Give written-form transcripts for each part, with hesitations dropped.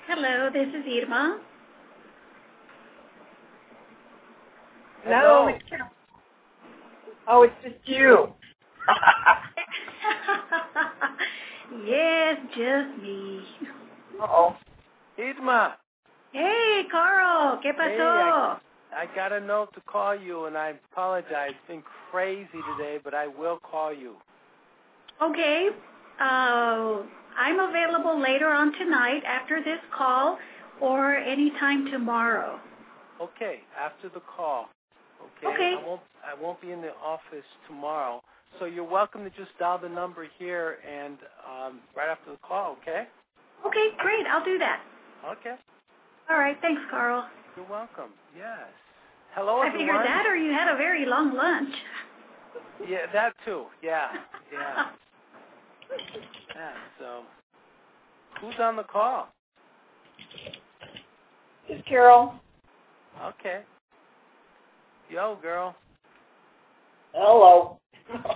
Hello, this is Irma. Hello. Oh, it's just you. Yes, just me. Uh-oh. Irma. Hey, Carl, ¿qué pasó? Hey, I got a note to call you, and I apologize. It's been crazy today, but I will call you. Okay. I'm available later on tonight after this call or anytime tomorrow. Okay, after the call. Okay. I won't be in the office tomorrow, so you're welcome to just dial the number here and right after the call. Okay. Okay, great. I'll do that. Okay. All right. Thanks, Carl. You're welcome. Yes. Hello, everyone. I figured that, or you had a very long lunch. Yeah, that too. Yeah. So, who's on the call? This is Carol. Okay. Yo, girl. Hello.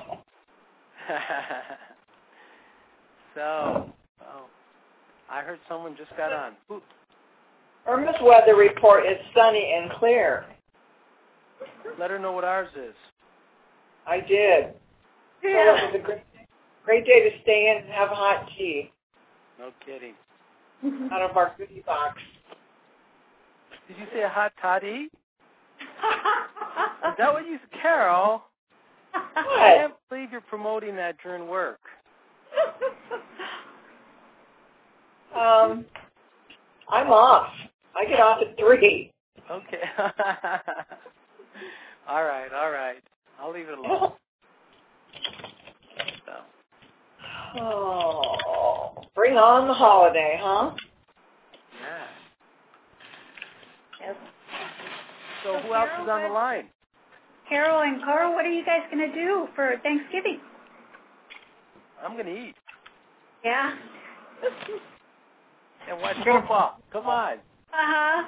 I heard someone just got on. Who? Irma's weather report is sunny and clear. Let her know what ours is. I did. Yeah. So it was a great day to stay in and have hot tea. No kidding. Out of our goodie box. Did you say a hot toddy? Is that what you said, Carol? I can't believe you're promoting that during work. I'm off. I get off at 3. Okay. All right. I'll leave it alone. Oh, bring on the holiday, huh? Yeah. Yes. So who else is on the line? Carol and Carl, what are you guys going to do for Thanksgiving? I'm going to eat. Yeah. And watch football. Come on. Uh-huh.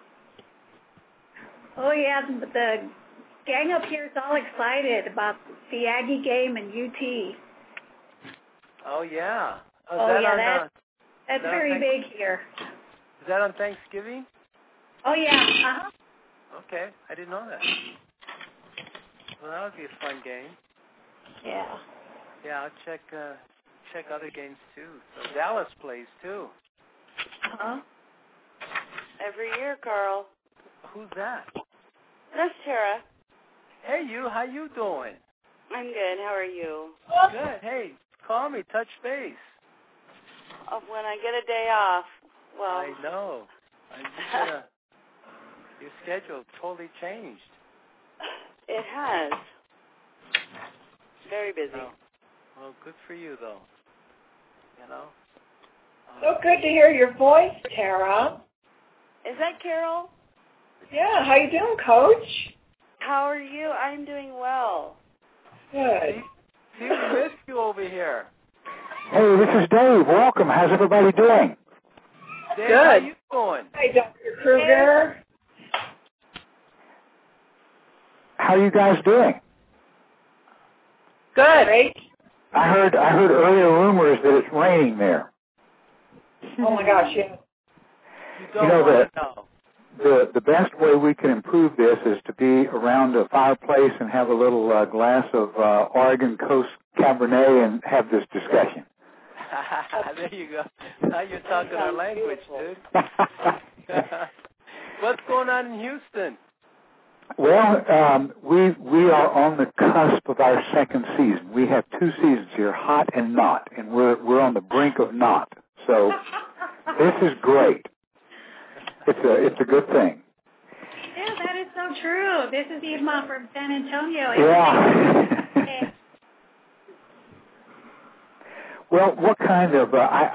Oh, yeah, the gang up here is all excited about the Aggie game and UT. Oh, yeah. That's very big here. Is that on Thanksgiving? Oh, yeah. Uh-huh. Okay, I didn't know that. Well, that would be a fun game. Yeah. Yeah, I'll check other games, too. So Dallas plays, too. Uh-huh. Every year, Carl. Who's that? That's Tara. Hey, you. How you doing? I'm good. How are you? Good. Hey, call me. Touch base. When I get a day off. Well, I know. Your schedule totally changed. It has. Very busy. Well, good for you, though. You know? So good to hear your voice, Tara. Is that Carol? Yeah, how you doing, Coach? How are you? I'm doing well. Good. See, we missed you over here. Hey, this is Dave. Welcome. How's everybody doing? Dave, Good. how you doing? Hey, Dr. Kruger. How are you guys doing? Good. Great. I heard earlier rumors that it's raining there. Oh my gosh, yeah. You don't want to know. The best way we can improve this is to be around a fireplace and have a little glass of Oregon Coast Cabernet and have this discussion. There you go. Now you're talking our language, dude. What's going on in Houston? Well, we are on the cusp of our second season. We have 2 seasons here, hot and not, and we're on the brink of not. So this is great. It's a good thing. Yeah, that is so true. This is Irma from San Antonio. Yeah. Well, what kind of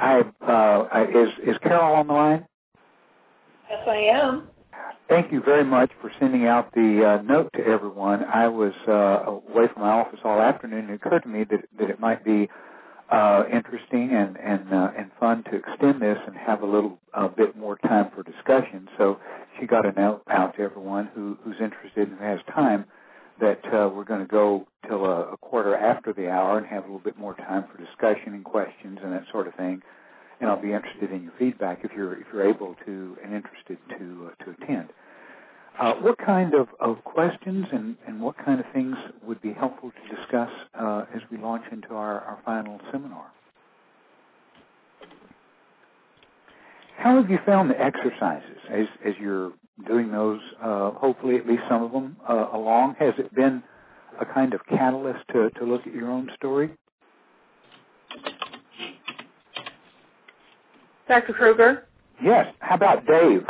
is Carol on the line? Yes, I am. Thank you very much for sending out the note to everyone. I was away from my office all afternoon, and it occurred to me that it might be interesting and fun to extend this and have a little bit more time for discussion. So she got a note out to everyone who's interested and has time that we're going to go till a quarter after the hour and have a little bit more time for discussion and questions and that sort of thing. and I'll be interested in your feedback if you're able to and interested to attend. What kind of questions and what kind of things would be helpful to discuss as we launch into our final seminar? How have you found the exercises as you're doing those, hopefully at least some of them along? Has it been a kind of catalyst to look at your own story? Dr. Kruger? Yes. How about Dave?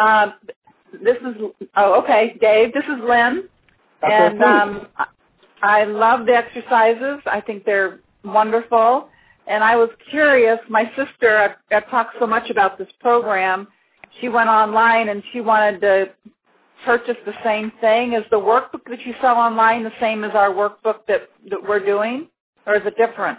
Dave, this is Lynn. Okay, and I love the exercises. I think they're wonderful. And I was curious, my sister, I've talked so much about this program, she went online and she wanted to purchase the same thing. Is the workbook that you sell online the same as our workbook that we're doing, or is it different?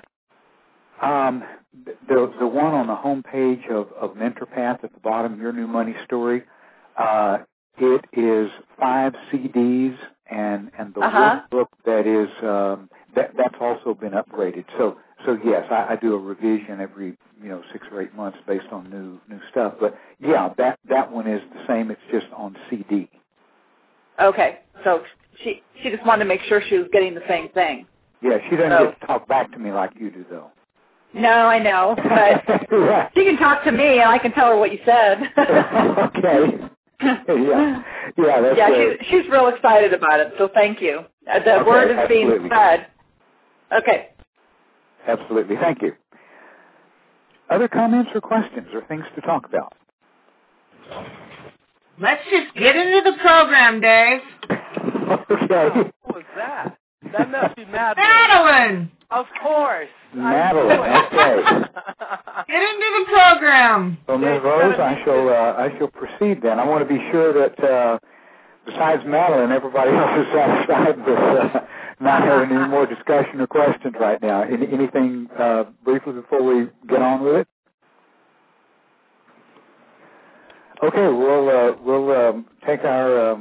The one on the home page of MentorPath at the bottom, Your New Money Story, it is 5 CDs and the workbook that is that's also been upgraded. So yes, I do a revision every 6 or 8 months based on new stuff. But yeah, that one is the same. It's just on CD. Okay, so she just wanted to make sure she was getting the same thing. Yeah, she doesn't get to talk back to me like you do, though. No, I know, but right. She can talk to me, and I can tell her what you said. Okay. She's real excited about it, so thank you. The word is being spread. Okay. Absolutely. Thank you. Other comments or questions or things to talk about? Let's just get into the program, Dave. Okay. Who was that? That must be Madeline. Madeline! Of course. Madeline, okay. Get into the program. Well, Ms. Rose, I shall proceed then. I want to be sure that besides Madeline, everybody else is satisfied with not having any more discussion or questions right now. Anything briefly before we get on with it? Okay, we'll take our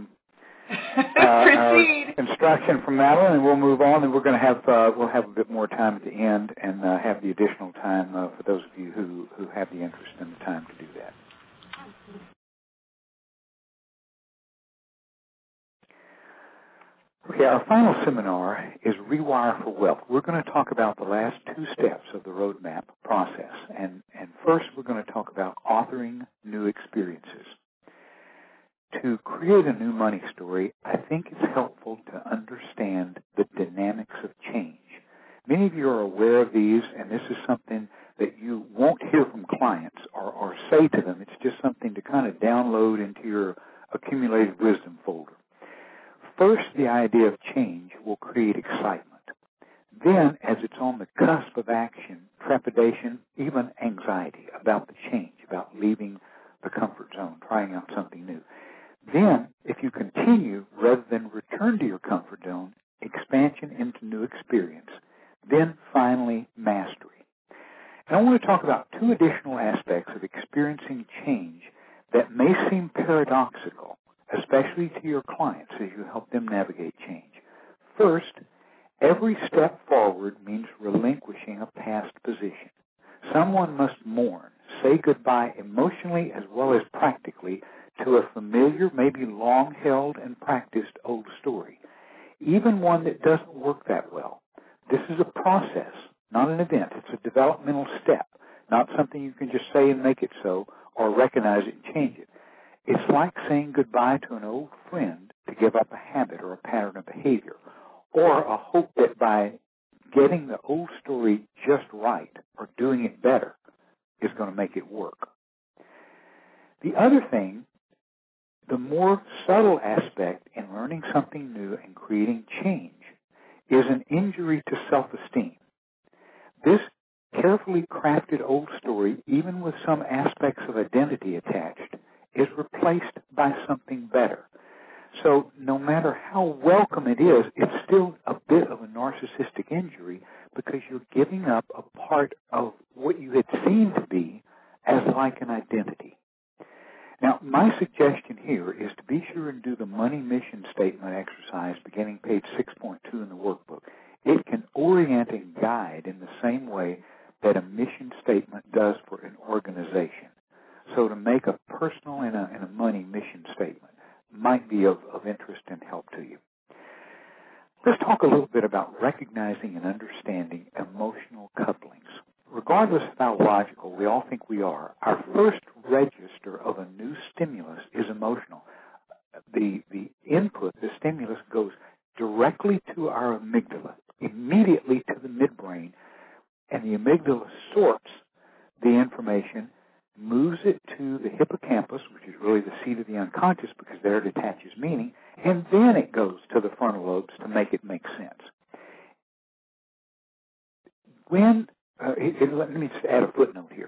instruction from Madeline, and we'll move on. And we're going to have we'll have a bit more time at the end, and have the additional time for those of you who have the interest and the time to do that. Okay, our final seminar is Rewire for Wealth. We're going to talk about the last 2 steps of the roadmap process. And first, we're going to talk about authoring new experiences. To create a new money story, I think it's helpful to understand the dynamics of change. Many of you are aware of these, and this is something that you won't hear from clients or say to them. It's just something to kind of download into your accumulated wisdom folder. First, the idea of change will create excitement. Then, as it's on the cusp of action, trepidation, even anxiety about the change, about leaving the comfort zone, trying out something new. Then, if you continue rather than return to your comfort zone, expansion into new experience. Then, finally, mastery. And I want to talk about 2 additional aspects of experiencing change that may seem paradoxical, especially to your clients as you help them navigate change. First, every step forward means relinquishing a past position. Someone must mourn, say goodbye emotionally as well as practically to a familiar, maybe long-held and practiced old story, even one that doesn't work that well. This is a process, not an event. It's a developmental step, not something you can just say and make it so or recognize it and change it. It's like saying goodbye to an old friend to give up a habit or a pattern of behavior, or a hope that by getting the old story just right or doing it better is going to make it work. The other thing, the more subtle aspect in learning something new and creating change, is an injury to self-esteem. This carefully crafted old story, even with some aspects of identity attached, is replaced by something better. So no matter how welcome it is, it's still a bit of a narcissistic injury because you're giving up a part of what you had seen to be as like an identity. Now, my suggestion here is to be sure and do the money mission statement exercise beginning page 6.2 in the workbook. It can orient and guide in the same way that a mission statement does for an organization. interest and help to you. Let's talk a little bit about recognizing and understanding emotional couplings. Regardless of how logical we all think we are, our first register of a new stimulus is emotional. The input, the stimulus, goes directly to our amygdala, immediately to the midbrain, and the amygdala sorts the information, moves it to the hippocampus, which is really the seat of the unconscious because there it attaches meaning, and then it goes to the frontal lobes to make it make sense. Let me just add a footnote here.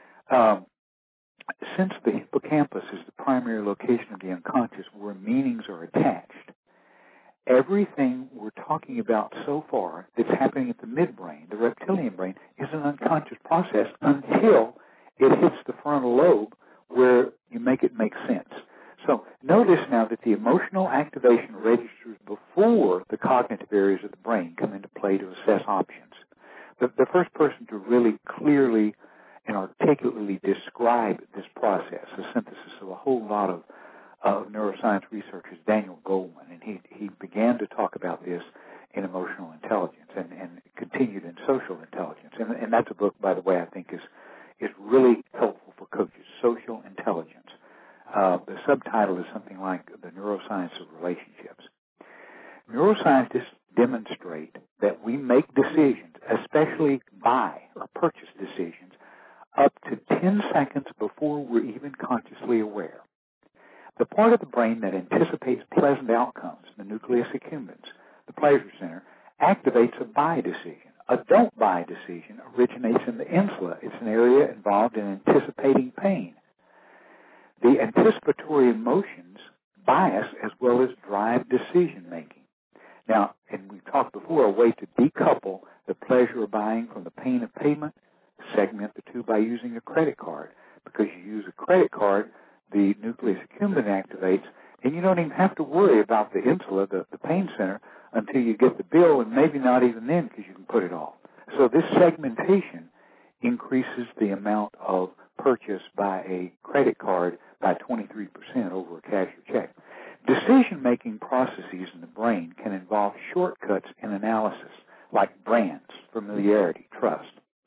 Since the hippocampus is the primary location of the unconscious where meanings are attached, everything we're talking about so far that's happening at the midbrain, the reptilian brain, is an unconscious process until it hits the frontal lobe where you make it make sense. So notice now that the emotional activation registers before the cognitive areas of the brain come into play to assess options. The first person to really clearly and articulately describe this process, the synthesis of a whole lot of neuroscience research, is Daniel Goleman, and he began to talk about this in emotional intelligence and continued in social intelligence. And that's a book, by the way, I think is really helpful for coaches, Social Intelligence. The subtitle is something like The Neuroscience of Relationships. Neuroscientists demonstrate that we make decisions, especially buy or purchase decisions, up to 10 seconds before we're even consciously aware. The part of the brain that anticipates pleasant outcomes, the nucleus accumbens, the pleasure center, activates a buy decision. A don't buy decision originates in the insula. It's an area involved in anticipating pain. The anticipatory emotions bias as well as drive decision-making. Now, and we've talked before, a way to decouple the pleasure of buying from the pain of payment, segment the two by using a credit card. Because you use a credit card, the nucleus accumbens activates, and you don't even have to worry about the insula, the pain center, until you get the bill, and maybe not even then because you can put it off. So this segmentation increases the amount of purchase by a credit card by 23% over a cashier check. Decision-making processes in the brain can involve shortcuts in analysis, like brands, familiarity, trust.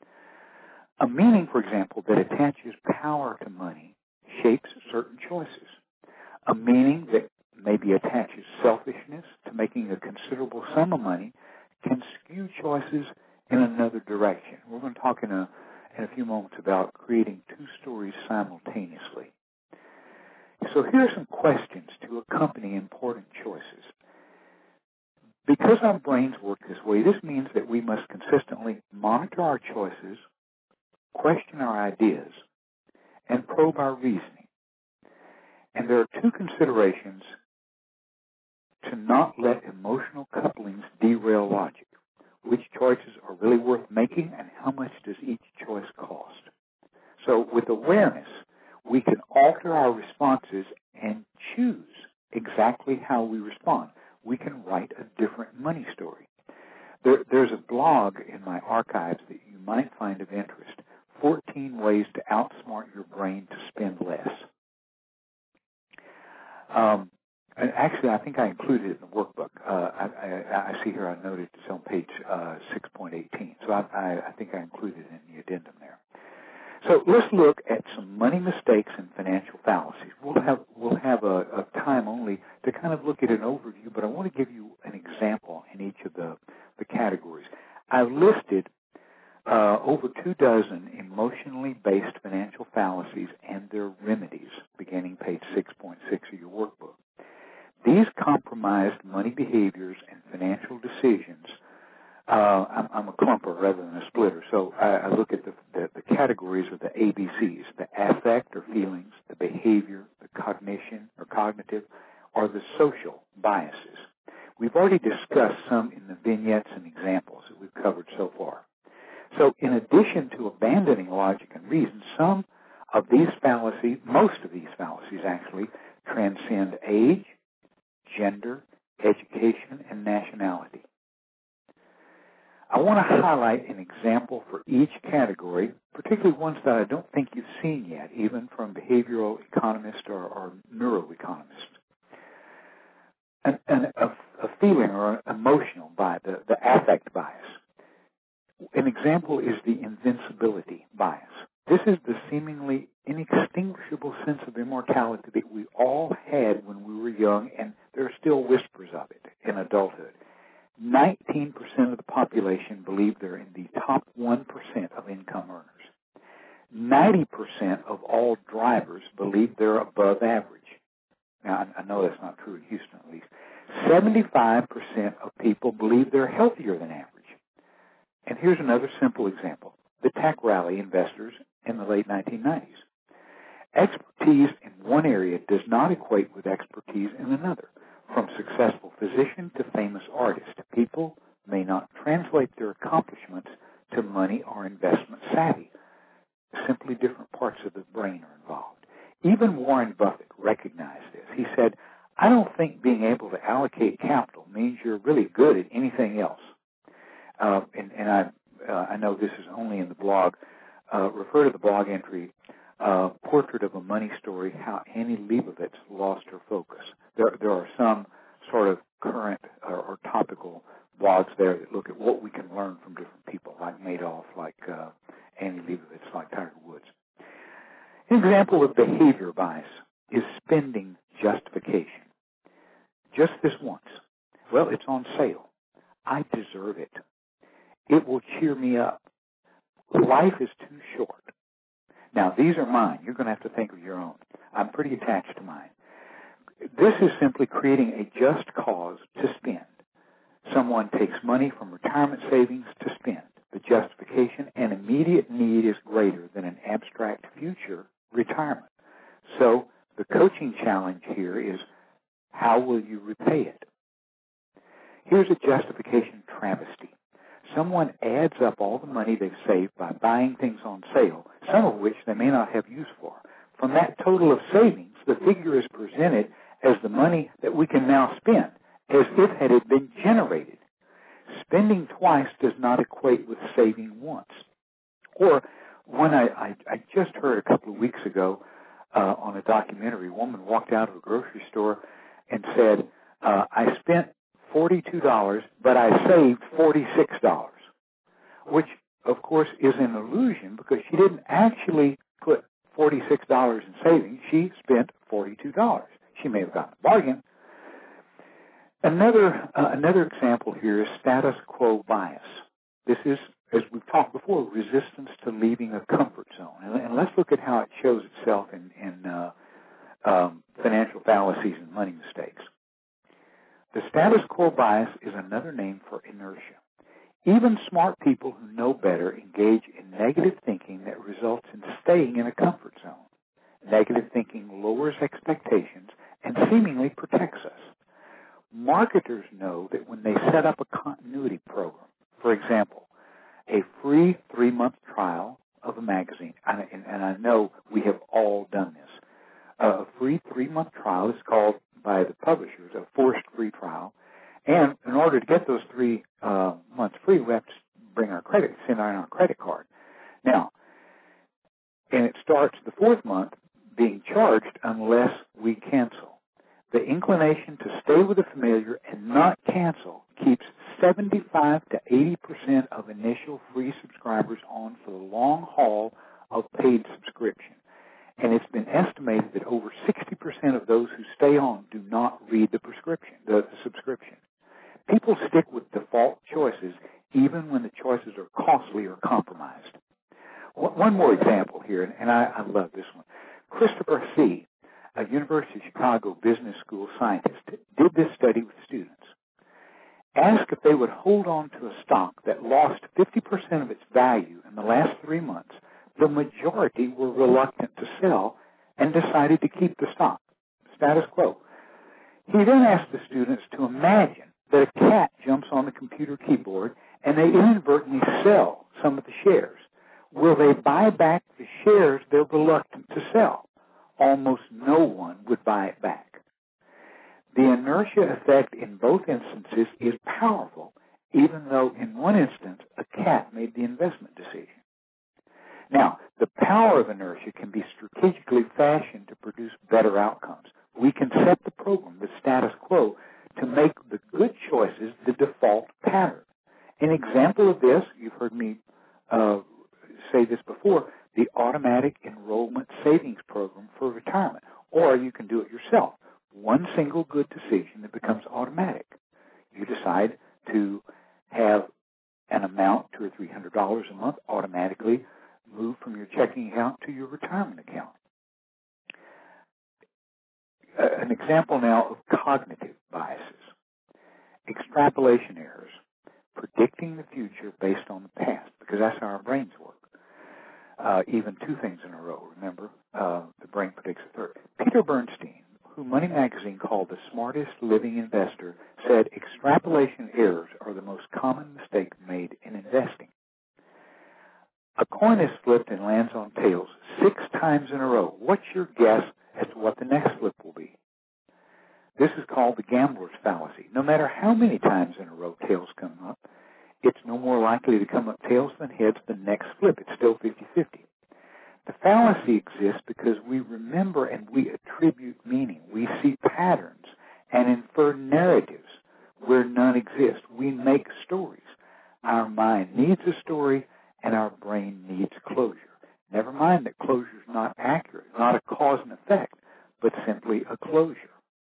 A meaning, for example, that attaches power to money shapes certain choices. A meaning that maybe attaches selfishness to making a considerable sum of money can skew choices in another direction. We're going to talk in a few moments about creating two stories simultaneously. So here are some questions to accompany important choices. Because our brains work this way, this means that we must consistently monitor our choices, question our ideas, and probe our reasoning. And there are two considerations to not let emotional couplings derail logic. Which choices are really worth making, and how much does each choice cost? So with awareness, we can alter our responses and choose exactly how we respond. We can write a different money story. There's a blog in my archives that you might find of interest, 14 ways to outsmart your brain to spend less. And actually, I think I included it in the workbook. I see here I noted it's on page 6.18. So I think I included it in the addendum there. So let's look at some money mistakes and financial fallacies. We'll have a time only to kind of look at an overview, but I want to give you an example in each of the categories. I've listed over 24 emotionally based financial fallacies and their remedies, beginning page 6.6 of your workbook. These compromised money behaviors and financial decisions. I'm a clumper rather than a splitter, so I look at the categories of the ABCs, the affect or feelings, the behavior, the cognition or cognitive, or the social biases. We've already discussed some in the vignettes and examples that we've covered so far. So in addition to abandoning logic and reason, some of these fallacies, most of these fallacies actually, transcend age, gender, education, and nationality. I want to highlight an example for each category, particularly ones that I don't think you've seen yet, even from behavioral economists or neuroeconomists. a feeling or an emotional bias, the affect bias. An example is the invincibility bias. This is the seemingly inextinguishable sense of immortality that we all had when we were young, and there are still whispers of it in adulthood. 19% of the population believe they're in the top 1% of income earners. 90% of all drivers believe they're above average. Now, I know that's not true in Houston, at least. 75% of people believe they're healthier than average. And here's another simple example. The tech rally investors in the late 1990s. Expertise in one area does not equate with expertise in another. From successful physician to famous artist, people may not translate their accomplishments to money or investment savvy. Simply different parts of the brain are involved. Even Warren Buffett recognized this. He said, I don't think being able to allocate capital means you're really good at anything else. I know this is only in the blog. Refer to the blog entry, Portrait of a Money Story, How Annie Leibovitz Lost Her Focus. There are some sort of current or topical blogs there that look at what we can learn from different people, like Madoff, like Annie Leibovitz, like Tiger Woods. An example of behavior bias is spending justification. Just this once. Well, it's on sale. I deserve it. It will cheer me up. Life is too short. Now, these are mine. You're going to have to think of your own. I'm pretty attached to mine. This is simply creating a just cause to spend. Someone takes money from retirement savings to spend. The justification and immediate need is greater than an abstract future retirement. So the coaching challenge here is, how will you repay it? Here's a justification travesty. Someone adds up all the money they've saved by buying things on sale, some of which they may not have use for. From that total of savings, the figure is presented as the money that we can now spend, as if it had been generated. Spending twice does not equate with saving once. Or one I just heard a couple of weeks ago on a documentary, a woman walked out of a grocery store and said, I spent $42, but I saved $46, which, of course, is an illusion because she didn't actually put $46 in savings. She spent $42. She may have gotten a bargain. Another example here is status quo bias. This is, as we've talked before, resistance to leaving a comfort zone. And let's look at how it shows itself in financial fallacies and money mistakes. The status quo bias is another name for inertia. Even smart people who know better engage in negative thinking that results in staying in a comfort zone. Negative thinking lowers expectations and seemingly protects us. Marketers know that when they set up a continuity program, for example, a free 3-month trial of a magazine, and I know we have all done this. A free 3-month trial is called by the publishers a forced free trial, and in order to get those 3 months free, we have to send in our credit card. Now, and it starts the 4th month being charged unless we cancel. The inclination to stay with the familiar and not cancel keeps 75 to 80% of initial free subscribers on for the long haul of paid subscription. And it's been estimated that over 60% of those who stay on do not read the subscription. People stick with default choices even when the choices are costly or compromised. One more example here, and I love this one. Christopher See, a University of Chicago Business School scientist, did this study with students. Asked if they would hold on to a stock that lost 50% of its value in the last 3 months, the majority were reluctant to sell and decided to keep the stock. Status quo. He then asked the students to imagine that a cat jumps on the computer keyboard and they inadvertently sell some of the shares. Will they buy back the shares they're reluctant to sell? Almost no one would buy it back. The inertia effect in both instances is powerful, even though in one instance a cat made the investment decision. Now, the power of inertia can be strategically fashioned to produce better outcomes. We can set the program, the status quo, to make the good choices the default pattern. An example of this, you've heard me say this before, the automatic enrollment savings program for retirement. Or you can do it yourself. One single good decision that becomes automatic. You decide to have an amount, $200 or $300 a month, automatically move from your checking account to your retirement account. An example now of cognitive biases. Extrapolation errors. Predicting the future based on the past, because that's how our brains work. Even two things in a row, remember? The brain predicts the third. Peter Bernstein, who Money Magazine called the smartest living investor, said extrapolation errors are the most common mistake made in investing. A coin is flipped and lands on tails 6 times in a row. What's your guess as to what the next flip will be? This is called the gambler's fallacy. No matter how many times in a row tails come up, it's no more likely to come up tails than heads the next flip. It's still 50-50. The fallacy exists because we remember and we attribute meaning. We see patterns and infer narratives where none exist. We make stories. Our mind needs a story and our brain needs closure. Never mind that closure is not accurate, not a cause and effect, but simply a closure.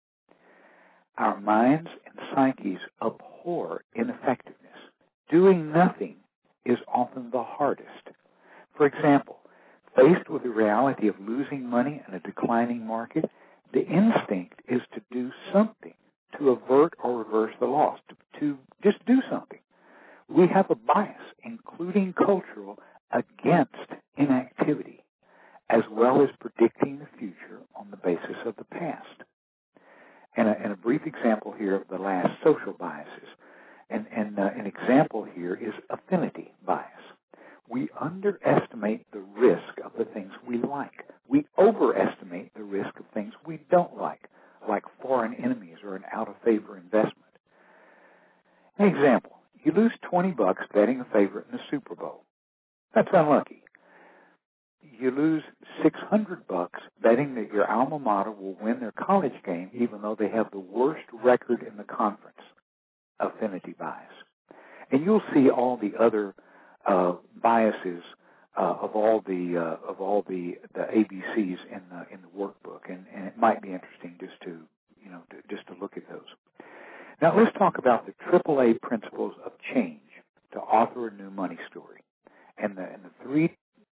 Our minds and psyches abhor ineffectiveness. Doing nothing is often the hardest. For example, faced with the reality of losing money in a declining market, the instinct is to do something to avert or reverse the loss, to just do something. We have a bias, including cultural, against inactivity, as well as predicting the future on the basis of the past. And a brief example here of the last, social biases. And an example here is affinity bias. We underestimate the risk of the things we like. We overestimate the risk of things we don't like foreign enemies or an out-of-favor investment. An example, you lose $20 betting a favorite in the Super Bowl. That's unlucky. You lose $600 betting that your alma mater will win their college game even though they have the worst record in the conference. Affinity bias. And you'll see all the other biases of all the ABCs in the workbook, and it might be interesting just to look at those. Now let's talk about the AAA principles of change to author a new money story, and the three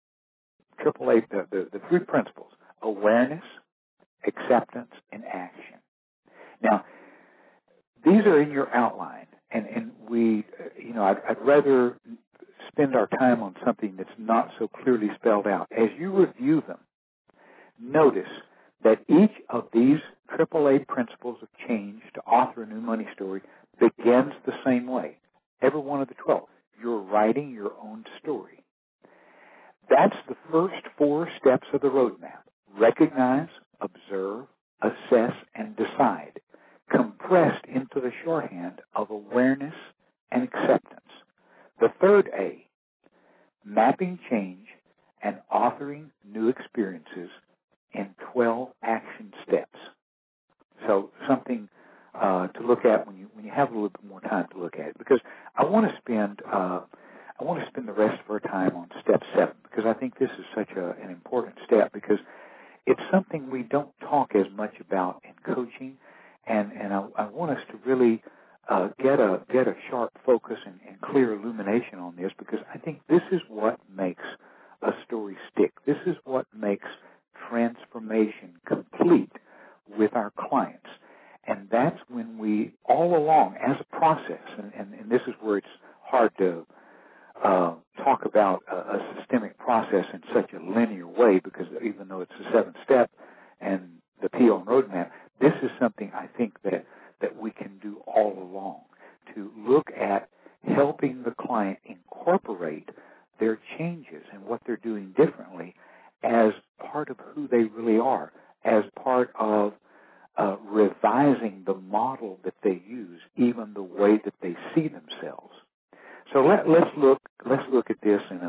AAA the three principles: awareness, acceptance, and action. Now, these are in your outline, and we, I'd rather spend our time on something that's not so clearly spelled out. As you review them, notice that each of these AAA principles of change to author a new money story begins the same way. Every one of the 12. You're writing your own story. That's the first 4 steps of the roadmap. Recognize, observe, assess, and decide, compressed into the shorthand of awareness and acceptance. The third A, mapping change and authoring new experiences in 12 action steps. So something to look at when you have a little bit more time to look at it, because I want to spend the rest of our time on step 7, because I think this is such an important step, because it's something we don't talk as much about in coaching, and I want us to really get a sharp focus and clear illumination on this, because I think this is what makes a story stick. This is what makes transformation complete with our clients. And that's when we, all along, as a process, and this is where it's hard to talk about a systemic process in such a linear way, because even though it's the 7th step and the PO and roadmap, this is something I think that we can do all along, to look at helping the client incorporate their changes and what they're doing differently as part of who they really are, as part of revising the model that they use, even the way that they see themselves. So let's look at this in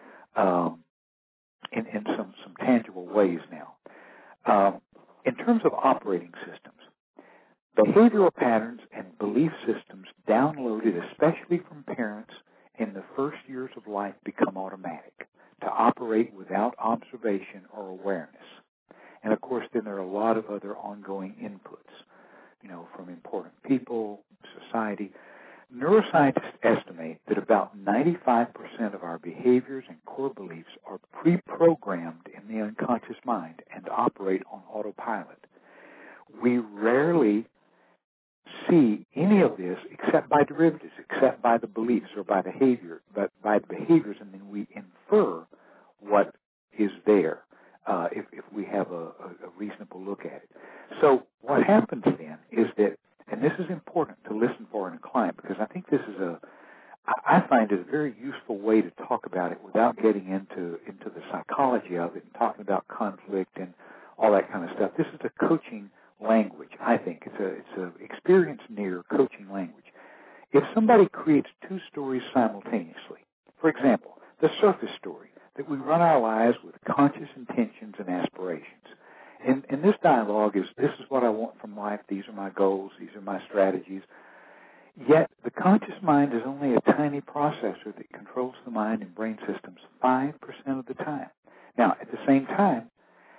some tangible ways now. In terms of operating systems, Behavioral patterns and belief systems downloaded especially from parents in the first years of life become automatic to operate without observation or awareness. And of course, then there are a lot of other ongoing inputs, from important people, society. Neuroscientists estimate that about 95% of our behaviors and core beliefs are pre-programmed in the unconscious mind and operate on autopilot. We rarely see any of this except by derivatives, except by the beliefs or by behavior, but by the behaviors, and then we infer what is there if we have a reasonable look at it. So what happens then is that, and this is important to listen for in a client, because I think this is I find it a very useful way to talk about it without getting into the psychology of it and talking about conflict and all that kind of stuff. This is a coaching language, I think. It's a experience near coaching language. If somebody creates two stories simultaneously, for example, the surface story, that we run our lives with conscious intentions and aspirations. And this dialogue is, this is what I want from life, these are my goals, these are my strategies. Yet the conscious mind is only a tiny processor that controls the mind and brain systems 5% of the time. Now, at the same time,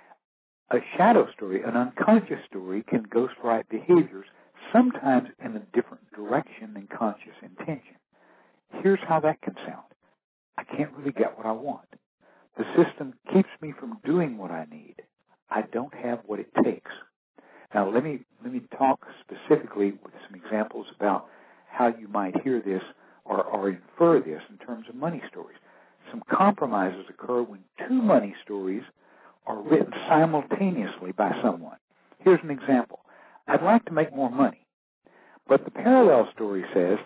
a shadow story, an unconscious story, can ghostwrite behaviors, sometimes in a different direction than conscious intention. Here's how that can sound. I can't really get what I want. The system keeps me from doing what I need. I don't have what it takes. Now, let me talk specifically with some examples about how you might hear this or infer this in terms of money stories. Some compromises occur when two money stories are written simultaneously by someone. Here's an example. I'd like to make more money, but the parallel story says,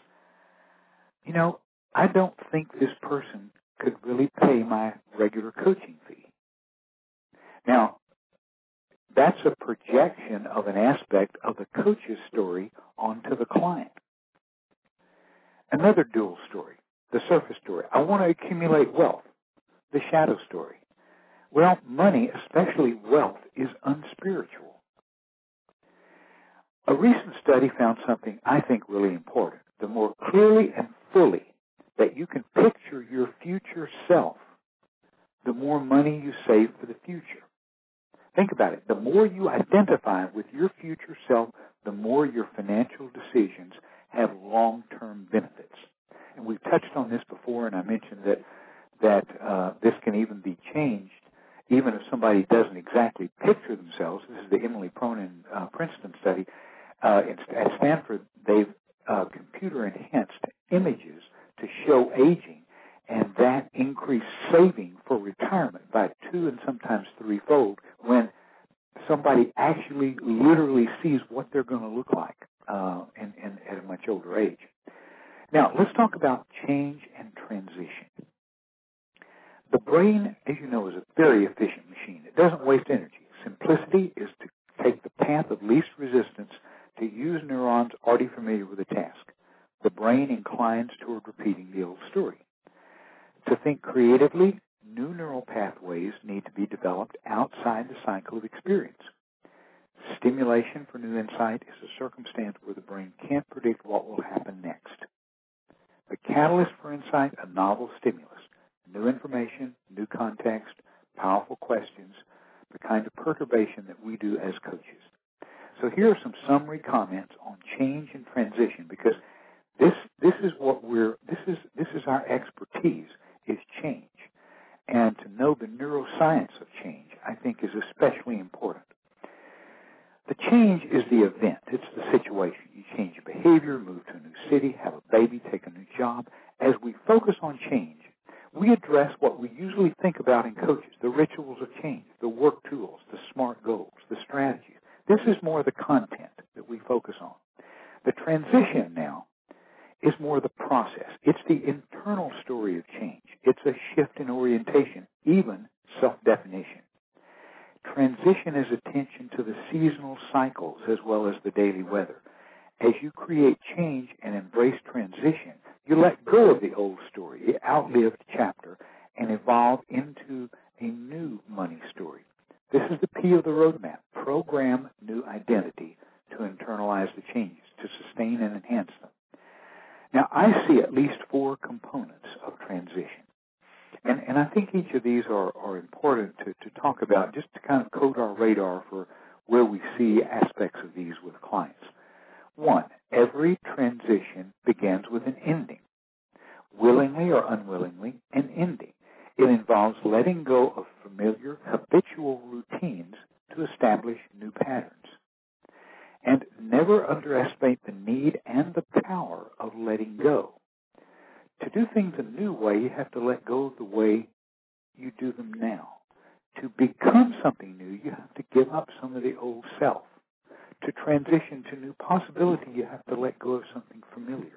I don't think this person could really pay my regular coaching fee. Now, that's a projection of an aspect of the coach's story onto the client. Another dual story, the surface story. I want to accumulate wealth, the shadow story. Well, money, especially wealth, is unspiritual. A recent study found something I think really important. The more clearly and fully that you can picture your future self, the more money you save for the future. Think about it. The more you identify with your future self, the more your financial decisions have long-term benefits. And we've touched on this before, and I mentioned that this can even be changed even if somebody doesn't exactly picture themselves. This is the Emily Cronin Princeton study. At Stanford, they've computer-enhanced images to show aging, and that increased saving for retirement by 2 and sometimes 3-fold when somebody actually literally sees what they're going to look like at a much older age. Now, let's talk about change and transition. The brain, as you know, is a very efficient machine. It doesn't waste energy. Simplicity is to take the path of least resistance, to use neurons already familiar with the task. The brain inclines toward repeating the old story. To think creatively, new neural pathways need to be developed outside the cycle of experience. Stimulation for new insight is a circumstance where the brain can't predict what will happen next. The catalyst for insight, a novel stimulus, new information, new context, powerful questions, the kind of perturbation that we do as coaches. So here are some summary comments on change and transition, because this is our expertise, is change. And to know the neuroscience of change, I think, is especially important. The change is the event. It's the situation. You change your behavior, move to a new city, have a baby, take a new job. As we focus on change, we address what we usually think about in coaches, the rituals of change, the work tools, the SMART goals, the strategies. This is more the content that we focus on. The transition now is more the process. It's the internal story of change. It's a shift in orientation, even self-definition. Transition is attention to the seasonal cycles as well as the daily weather. As you create change and embrace transition, you let go of the old story, the outlived chapter, and evolve into a new money story. This is the P of the roadmap. Program new identity to internalize the I see at least 4 components of transition. And I think each of these are important to talk about, just to kind of coat our radar for where we see aspects of these with clients. 1, every transition begins with an ending. Willingly or unwillingly, an ending. It involves letting go of familiar, habitual routines to establish new patterns. And never underestimate the need and the power of letting go. To do things a new way, you have to let go of the way you do them now. To become something new, you have to give up some of the old self. To transition to new possibility, you have to let go of something familiar.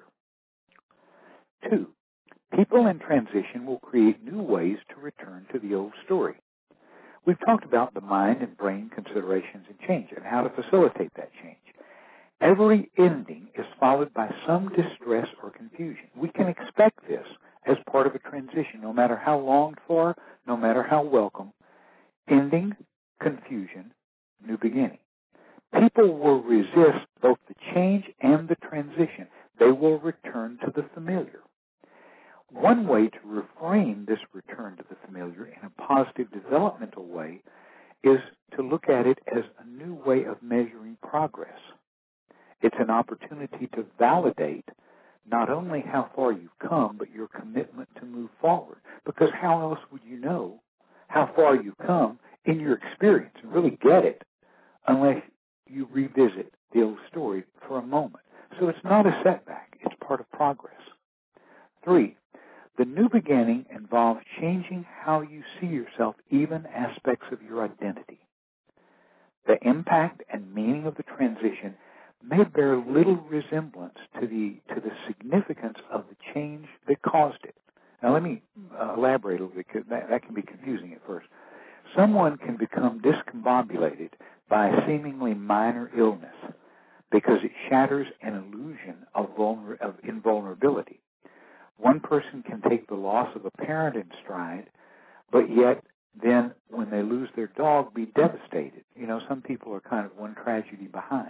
2, people in transition will create new ways to return to the old story. We've talked about the mind and brain considerations and change and how to facilitate that change. Every ending is followed by some distress or confusion. We can expect this as part of a transition, no matter how longed for, no matter how welcome. Ending, confusion, new beginning. People will resist both the change and the transition. They will return to the familiar. One way to reframe this return to the familiar in a positive developmental way is to look at it as a new way of measuring progress. It's an opportunity to validate not only how far you've come, but your commitment to move forward. Because how else would you know how far you've come in your experience and really get it unless you revisit the old story for a moment? So it's not a setback. It's part of progress. 3, the new beginning involves changing how you see yourself, even aspects of your identity. The impact and meaning of the transition may bear little resemblance to the significance of the change that caused it. Now let me elaborate a little bit, because that can be confusing at first. Someone can become discombobulated by a seemingly minor illness because it shatters an illusion of invulnerability. One person can take the loss of a parent in stride, but yet then when they lose their dog, be devastated. You know, some people are kind of one tragedy behind.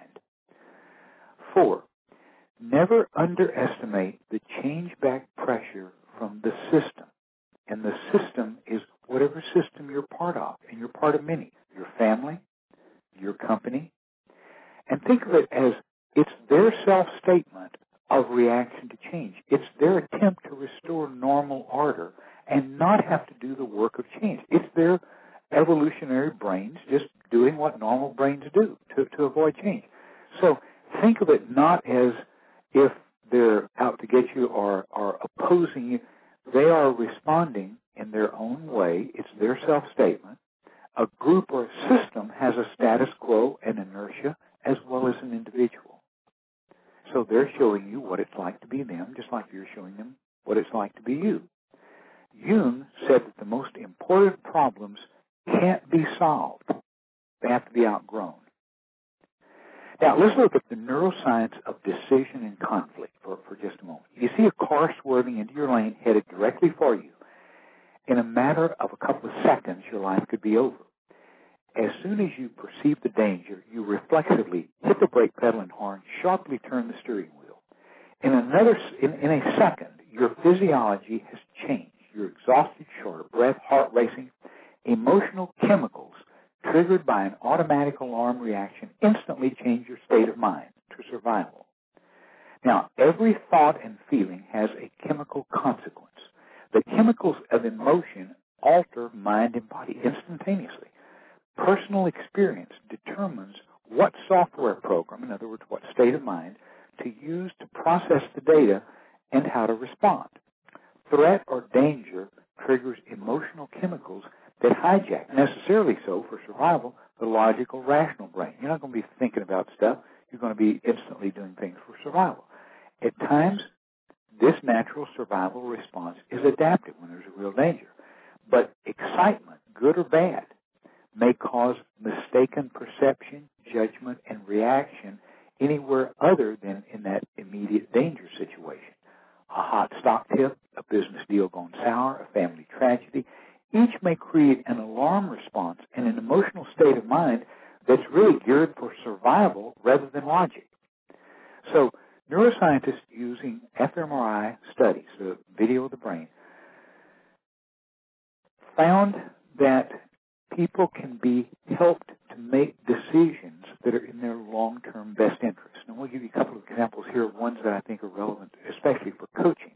4, never underestimate the change-back pressure from the system. And the system is whatever system you're part of, and you're part of many. Your family, your company. And think of it as it's their self-statement of reaction to change. It's their attempt to restore normal order and not have to do the work of change. It's their evolutionary brains just doing what normal brains do to avoid change. So think of it not as if they're out to get you or are opposing you. They are responding in their own way. It's their self-statement. A group or a system has a status quo and inertia as well as an individual. So they're showing you what it's like to be them, just like you're showing them what it's like to be you. Jung said that the most important problems can't be solved. They have to be outgrown. Now, let's look at the neuroscience of decision and conflict for just a moment. You see a car swerving into your lane headed directly for you. In a matter of a couple of seconds, your life could be over. As soon as you perceive the danger, you reflexively hit the brake pedal and horn, sharply turn the steering wheel. In a second, your physiology has changed. You're exhausted, short of breath, heart racing. Emotional chemicals triggered by an automatic alarm reaction instantly change your state of mind to survival. Now, every thought and feeling has a chemical consequence. The chemicals of emotion alter mind and body instantaneously. Personal experience determines what software program, in other words, what state of mind, to use to process the data and how to respond. Threat or danger triggers emotional chemicals that hijack, necessarily so for survival, the logical, rational brain. You're not going to be thinking about stuff. You're going to be instantly doing things for survival. At times, this natural survival response is adaptive when there's a real danger. But excitement, good or bad, may cause mistaken perception, judgment, and reaction anywhere other than in that immediate danger situation. A hot stock tip, a business deal gone sour, a family tragedy, each may create an alarm response and an emotional state of mind that's really geared for survival rather than logic. So Neuroscientists using fMRI studies, the video of the brain, found that people can be helped to make decisions that are in their long-term best interest. And we'll give you a couple of examples here of ones that I think are relevant, especially for coaching.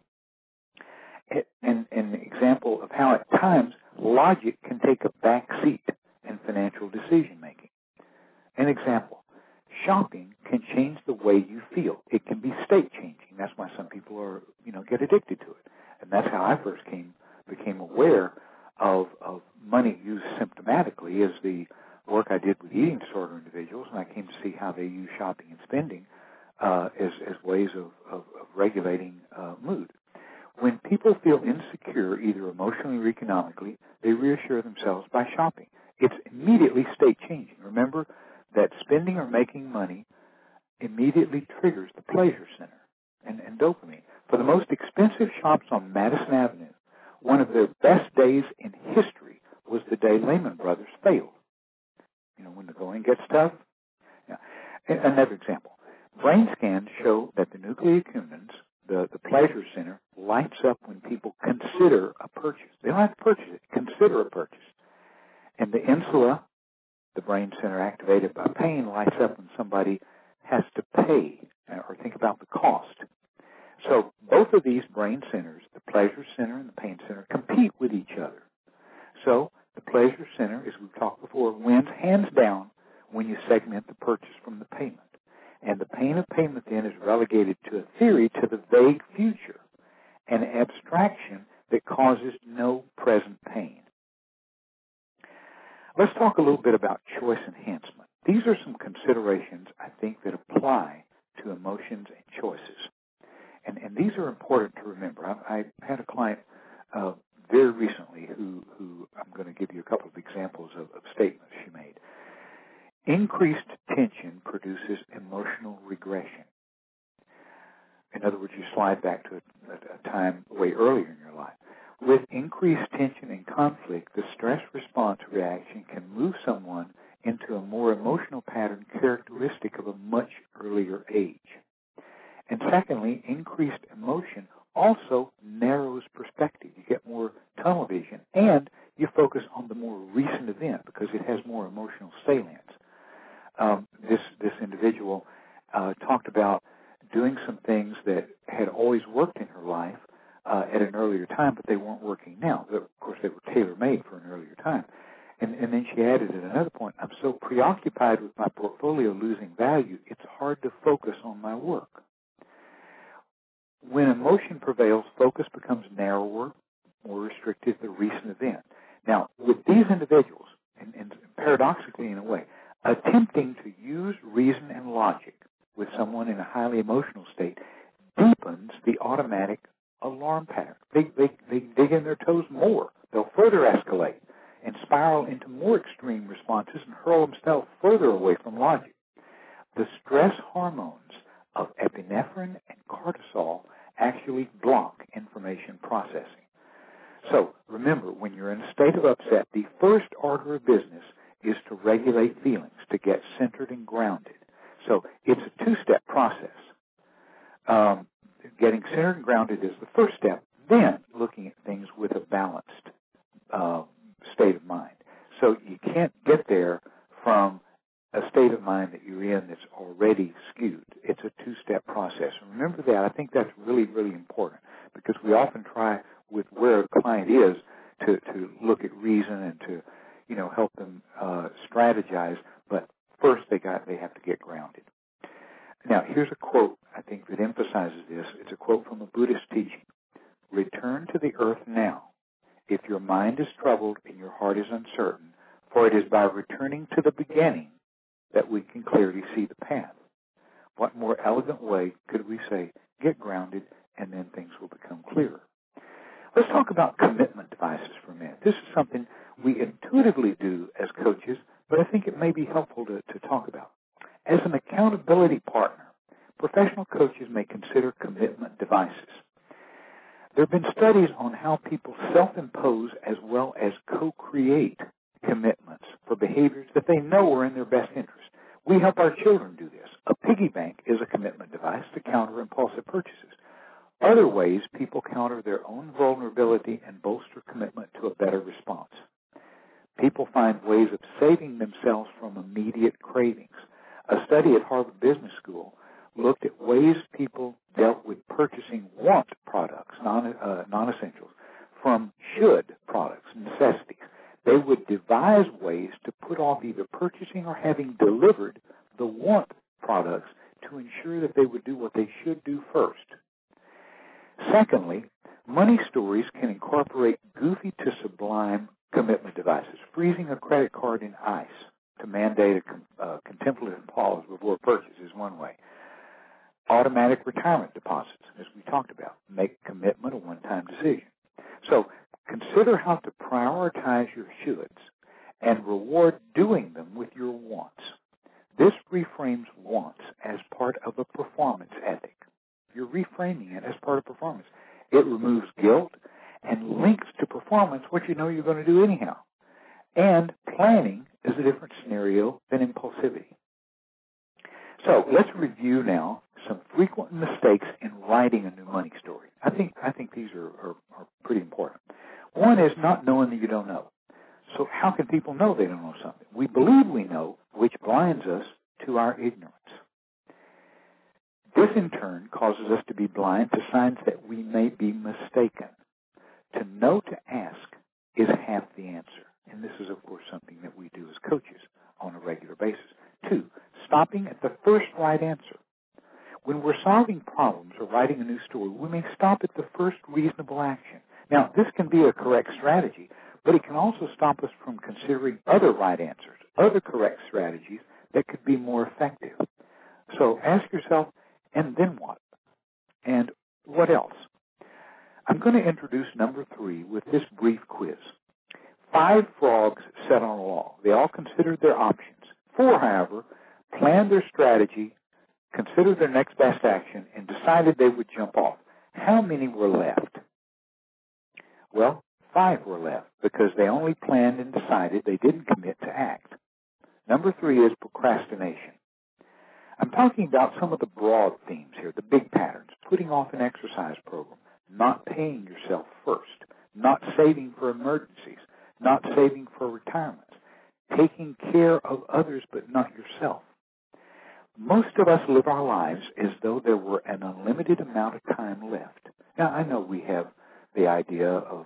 An example of how at times logic can take a back seat in financial decision-making. An example, shopping can change the way you feel. It can be state-changing. That's why some people are, get addicted to it. And that's how I first became aware of money used symptomatically as the work I did with eating disorder individuals, and I came to see how they use shopping and spending as ways of regulating mood. When people feel insecure, either emotionally or economically, they reassure themselves by shopping. It's immediately state-changing. Remember that spending or making money immediately triggers the pleasure center and dopamine. For the most expensive shops on Madison Avenue, one of their best days in history was the day Lehman Brothers failed. When the going gets tough. Yeah. Another example. Brain scans show that the nuclear accumbens, the pleasure center, lights up when people consider a purchase. They don't have to purchase it. Consider a purchase. And the insula, the brain center activated by pain, lights up when somebody has to pay or think about the cost. So both of these brain centers, the pleasure center and the pain center, compete with each other. So the pleasure center, as we've talked before, wins hands down when you segment the purchase from the payment. And the pain of payment then is relegated to a theory, to the vague future, an abstraction that causes no present pain. Let's talk a little bit about choice enhancement. These are some considerations, I think, that apply to emotions and choices. And these are important to remember. I had a client very recently who I'm going to give you a couple of examples of statements she made. Increased tension produces emotional regression. In other words, you slide back to a time way earlier in your life. With increased tension and conflict, the stress response reaction can move someone into a more emotional pattern characteristic of a much earlier age. And secondly, increased emotion also narrows perspective. You get more tunnel vision, and you focus on the more recent event because it has more emotional salience. This individual talked about doing some things that had always worked in her life at an earlier time, but they weren't working now. Of course, they were tailor-made for an earlier time. And then she added at another point, I'm so preoccupied with my portfolio losing value, it's hard to focus on my work. When emotion prevails, focus becomes narrower, more restricted to the recent event. Now, with these individuals, and paradoxically in a way, attempting to use reason and logic with someone in a highly emotional state deepens the automatic alarm pattern. They dig in their toes more. They'll further escalate and spiral into more extreme responses and hurl themselves further away from logic. The stress hormones of epinephrine and cortisol actually block information processing. So remember, when you're in a state of upset, the first order of business is to regulate feelings, to get centered and grounded. So it's a two-step process. Getting centered and grounded is the first step, then looking at things with a balanced state of mind. So you can't get there from a state of mind that you're in that's already skewed. It's a two-step process. And remember that. I think that's really, really important because we often try with where a client is to look at reason and to, help them strategize. But first they have to get grounded. Now, here's a quote, I think, that emphasizes this. It's a quote from a Buddhist teaching. Return to the earth now, if your mind is troubled and your heart is uncertain, for it is by returning to the beginning that we can clearly see the path. What more elegant way could we say, get grounded, and then things will become clearer. Let's talk about commitment devices for a minute. This is something we intuitively do as coaches, but I think it may be helpful to talk about. As an accountability partner, professional coaches may consider commitment devices. There have been studies on how people self-impose as well as co-create commitments for behaviors that they know are in their best interest. We help our children do this. A piggy bank is a commitment device to counter impulsive purchases. Other ways people counter their own vulnerability and bolster commitment to a better response. People find ways of saving themselves from immediate cravings. A study at Harvard Business School looked at ways people dealt with purchasing want products, non-essentials, from should products, necessities. They would devise ways to put off either purchasing or having delivered the want products to ensure that they would do what they should do first. Secondly, money stories can incorporate goofy to sublime commitment devices. Freezing a credit card in ice to mandate a contemplative pause before purchase is one way. Automatic retirement deposits, as we talked about, make commitment a one-time decision. So consider how to prioritize your shoulds and reward doing them with your wants. This reframes wants as part of a performance ethic. You're reframing it as part of performance. It removes guilt and links to performance what you know you're going to do anyhow. And planning is a different scenario than impulsivity. So let's review now some frequent mistakes in writing a new money story. I think these are pretty important. One is not knowing that you don't know. So how can people know they don't know something? We believe we know, which blinds us to our ignorance. This, in turn, causes us to be blind to signs that we may be mistaken. To know to ask is half the answer. And this is, of course, something that we do as coaches on a regular basis. 2, stopping at the first right answer. When we're solving problems or writing a new story, we may stop at the first reasonable action. Now, this can be a correct strategy, but it can also stop us from considering other right answers, other correct strategies that could be more effective. So ask yourself, and then what? And what else? I'm going to introduce number 3 with this brief quiz. 5 frogs sat on a log. They all considered their options. 4, however, planned their strategy, considered their next best action, and decided they would jump off. How many were left? Well, 5 were left because they only planned and decided. They didn't commit to act. Number 3 is procrastination. I'm talking about some of the broad themes here, the big patterns, putting off an exercise program, not paying yourself first, not saving for emergencies, not saving for retirement, taking care of others but not yourself. Most of us live our lives as though there were an unlimited amount of time left. Now, I know we have the idea of,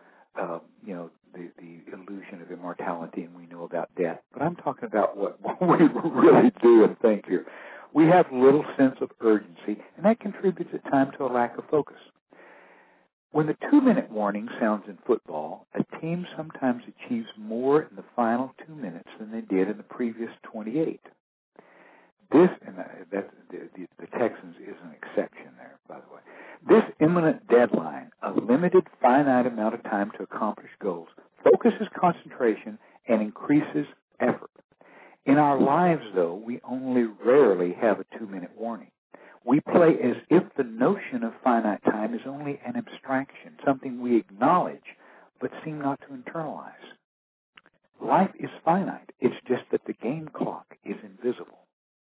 the illusion of immortality, and we know about death, but I'm talking about what we really do and think here. We have little sense of urgency, and that contributes at times to a lack of focus. When the 2-minute warning sounds in football, a team sometimes achieves more in the final 2 minutes than they did in the previous 28. This, and the Texans is an exception there, by the way. This imminent deadline, a limited, finite amount of time to accomplish goals, focuses concentration and increases effort. In our lives, though, we only rarely have a 2-minute warning. We play as if the notion of finite time is only an abstraction, something we acknowledge but seem not to internalize. Life is finite. It's just that the game clock is invisible.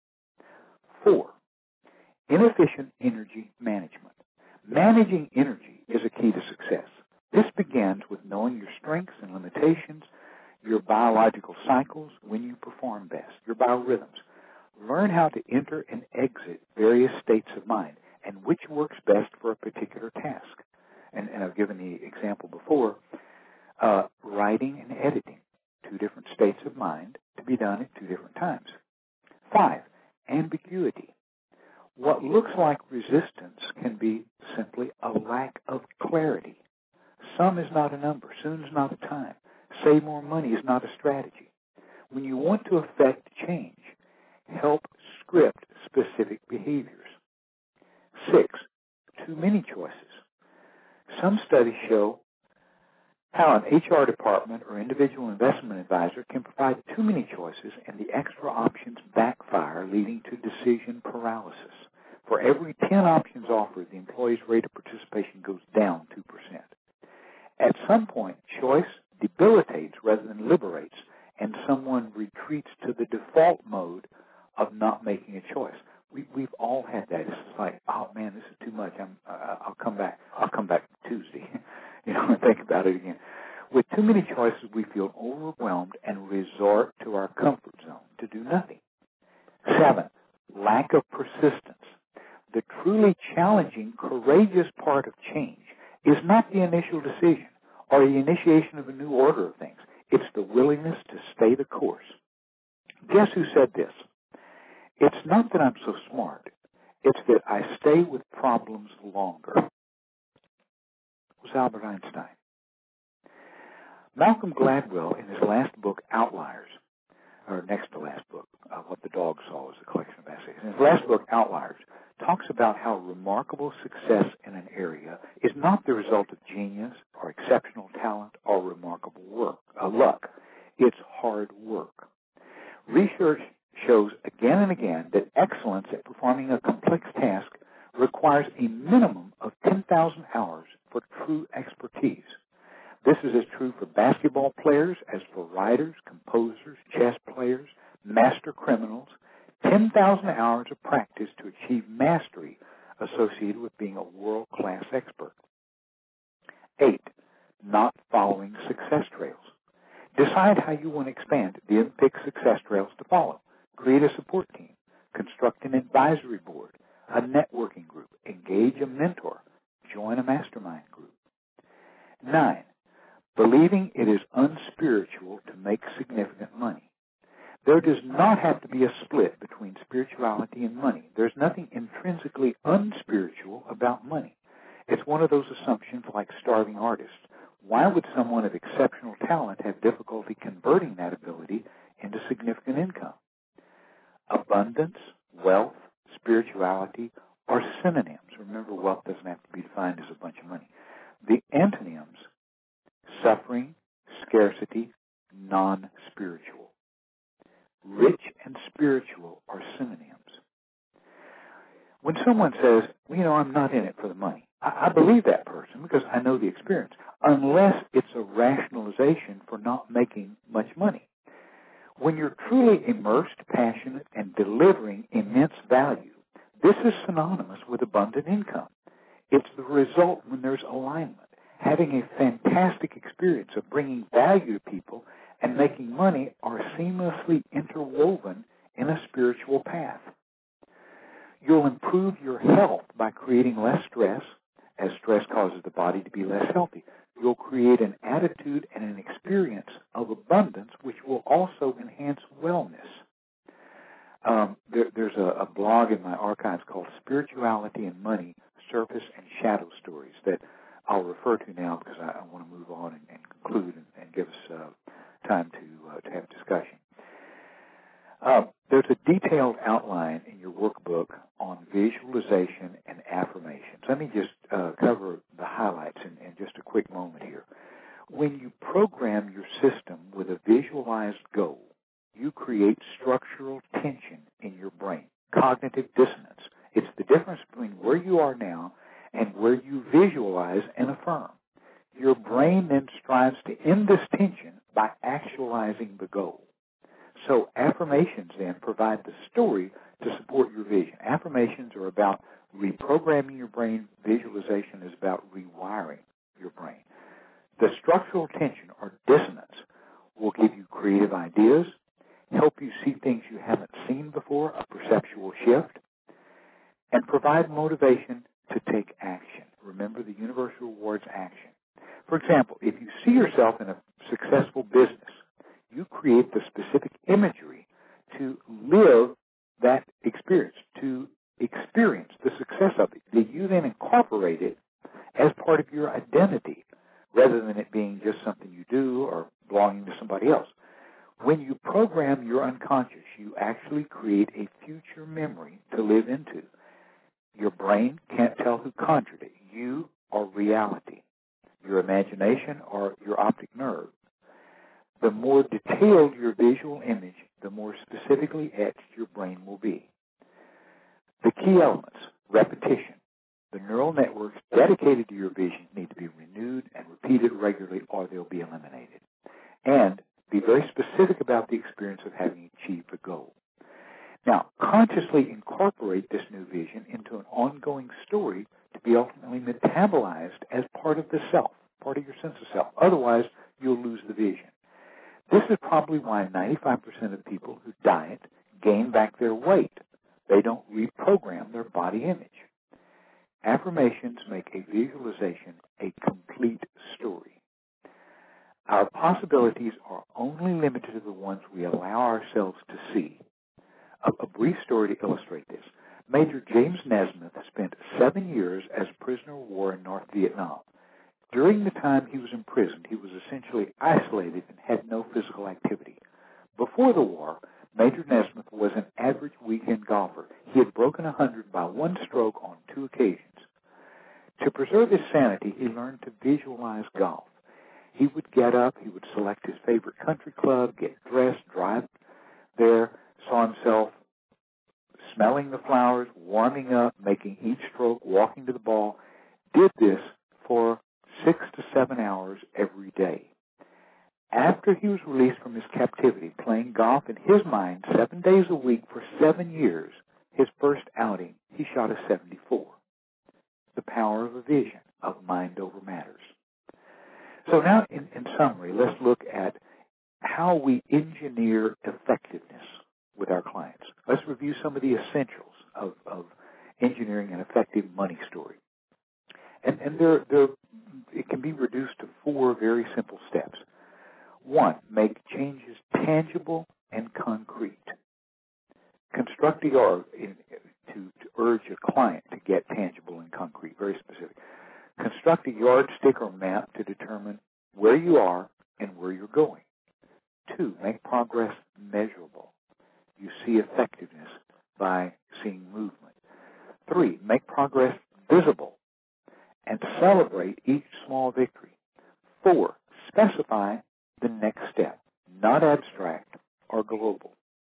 4, inefficient energy management. Managing energy is a key to success. This begins with knowing your strengths and limitations, your biological cycles, when you perform best, your biorhythms. Learn how to enter and exit various states of mind and which works best for a particular task. And I've given the example before, writing and editing, 2 different states of mind to be done at 2 different times. 5, ambiguity. What looks like resistance can be simply a lack of clarity. Some is not a number. Soon is not a time. Save more money is not a strategy. When you want to affect change, help script specific behaviors. 6, too many choices. Some studies show how an HR department or individual investment advisor can provide too many choices and the extra options backfire, leading to decision paralysis. For every 10 options offered, the employee's rate of participation goes down 2%. At some point, choice debilitates rather than liberates, and someone retreats to the default mode about it again. With too many choices, we feel overwhelmed and resort to our comfort zone to do nothing. 7, lack of persistence. The truly challenging, courageous part of change is not the initial decision or the initiation of a new order of things. It's the willingness to stay the course. Guess who said this? It's not that I'm so smart. It's that I stay with problems longer. It was Albert Einstein. Malcolm Gladwell, in his last book, Outliers, or next to last book, What the Dog Saw was a collection of essays. In his last book, Outliers, talks about how remarkable success in an area is not the result of genius or exceptional talent or remarkable luck. It's hard work. Research shows again and again that excellence at performing a complex task requires a minimum of 10,000 hours for true expertise. This is as true for basketball players as for writers, composers, chess players, master criminals. 10,000 hours of practice to achieve mastery associated with being a world-class expert. 8, not following success trails. Decide how you want to expand, then pick success trails to follow. Create a support team. Construct an advisory board, a networking group. Engage a mentor. Join a mastermind group. 9, believing it is unspiritual to make significant money. There does not have to be a split between spirituality and money. There's nothing intrinsically unspiritual about money. It's one of those assumptions like starving artists. Why would someone of exceptional talent have difficulty converting that ability into significant income? Abundance, wealth, spirituality are synonyms. Remember, wealth doesn't have to be defined as a bunch of money. The antonyms, suffering, scarcity, non-spiritual. Rich and spiritual are synonyms. When someone says, well, I'm not in it for the money, I believe that person because I know the experience, unless it's a rationalization for not making much money. When you're truly immersed, passionate, and delivering immense value, this is synonymous with abundant income. It's the result when there's alignment. Having a fantastic experience of bringing value to people and making money are seamlessly interwoven in a spiritual path. You'll improve your health by creating less stress, as stress causes the body to be less healthy. You'll create an attitude and an experience of abundance, which will also enhance wellness. There's a blog in my archives called Spirituality and Money, Surface and Shadow Stories that I'll refer to now because I want to move on and conclude and give us time to have discussion. There's a detailed outline in your workbook on visualization and affirmations. Let me just cover the highlights in just a quick moment here. When you program your system with a visualized goal, you create structural tension in your brain, cognitive dissonance. It's the difference between where you are now and where you visualize and affirm. Your brain then strives to end this tension by actualizing the goal. So affirmations then provide the story to support your vision. Affirmations are about reprogramming your brain. Visualization is about rewiring your brain. The structural tension or dissonance will give you creative ideas, help you see things you haven't seen before, a perceptual shift, and provide motivation to take action. Remember, the universe rewards action. For example, if you see yourself in a successful business, you create the specific imagery to live that experience, to experience the success of it, that you then incorporate it as part of your identity, rather than it being just something you do or belonging to somebody else. When you program your unconscious, you actually create a future memory to live into. Your brain can't tell who conjured it, you or reality, your imagination or your optic nerve. The more detailed your visual image, the more specifically etched your brain will be. The key elements, repetition. The neural networks dedicated to your vision need to be renewed and repeated regularly or they'll be eliminated. And be very specific about the experience of having achieved a goal. Now, consciously incorporate this new vision into an ongoing story to be ultimately metabolized as part of the self, part of your sense of self. Otherwise, you'll lose the vision. This is probably why 95% of people who diet gain back their weight. They don't reprogram their body image. Affirmations make a visualization a complete story. Our possibilities are only limited to the ones we allow ourselves to see. A brief story to illustrate this. Major James Nesmith spent 7 years as a prisoner of war in North Vietnam. During the time he was imprisoned, he was essentially isolated and had no physical activity. Before the war, Major Nesmith was an average weekend golfer. He had broken 100 by one stroke on 2 occasions. To preserve his sanity, he learned to visualize golf. He would get up, he would select his favorite country club, get dressed, drive there, saw himself smelling the flowers, warming up, making each stroke, walking to the ball, did this for 6 to 7 hours every day. After he was released from his captivity, playing golf in his mind 7 days a week for 7 years, his first outing, he shot a 74. The power of a vision of mind over matters. So now, in summary, let's look at how we engineer effectiveness with our clients. Let's review some of the essentials of engineering an effective money story. And it can be reduced to 4 very simple steps. 1, make changes tangible and concrete. Construct a yard to urge a client to get tangible and concrete, very specific. Construct a yardstick or map to determine where you are and where you're going. 2, make progress measurable. You see effectiveness by seeing movement. 3, make progress visible and celebrate each small victory. 4, specify the next step, not abstract or global.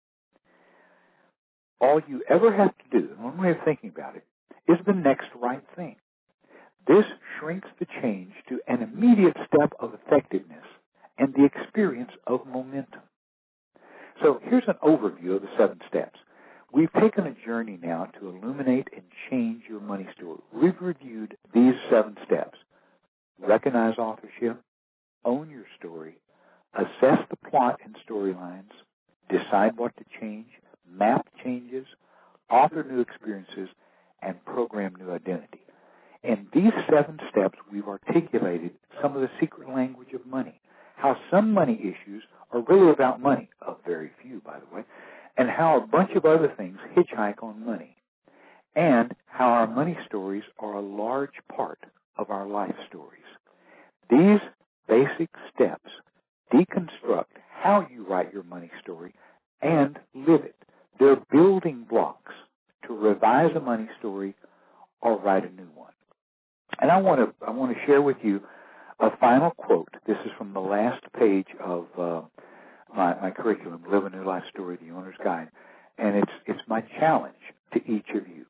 All you ever have to do, and one way of thinking about it, is the next right thing. This shrinks the change to an immediate step of effectiveness and the experience of momentum. So here's an overview of the 7 steps. We've taken a journey now to illuminate and change your money story. We've reviewed these 7 steps. Recognize authorship, own your story, assess the plot and storylines, decide what to change, map changes, author new experiences, and program new identity. In these 7 steps, we've articulated some of the secret language of money, how some money issues are really about money, a very few, by the way, and how a bunch of other things hitchhike on money, and how our money stories are a large part of our life stories. These basic steps deconstruct how you write your money story and live it. They're building blocks to revise a money story or write a new one. And I want to share with you a final quote. This is from the last page of my curriculum, Live a New Life Story, The Owner's Guide. And it's my challenge to each of you.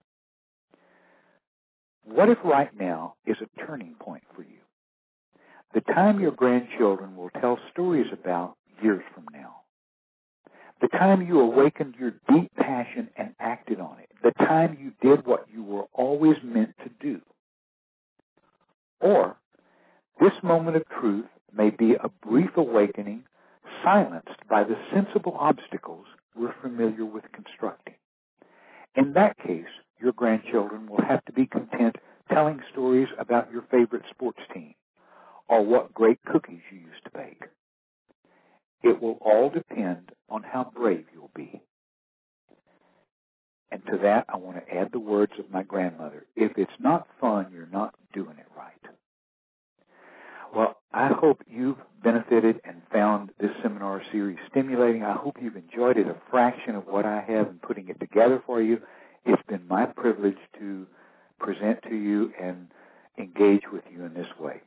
What if right now is a turning point for you? The time your grandchildren will tell stories about years from now. The time you awakened your deep passion and acted on it. The time you did what you were always meant to do. Or, this moment of truth may be a brief awakening silenced by the sensible obstacles we're familiar with constructing. In that case, your grandchildren will have to be content telling stories about your favorite sports team or what great cookies you used to bake. It will all depend on how brave you'll be. And to that, I want to add the words of my grandmother. If it's not fun, you're not doing it right. Well, I hope you've benefited and found this seminar series stimulating. I hope you've enjoyed it, a fraction of what I have in putting it together for you. It's been my privilege to present to you and engage with you in this way.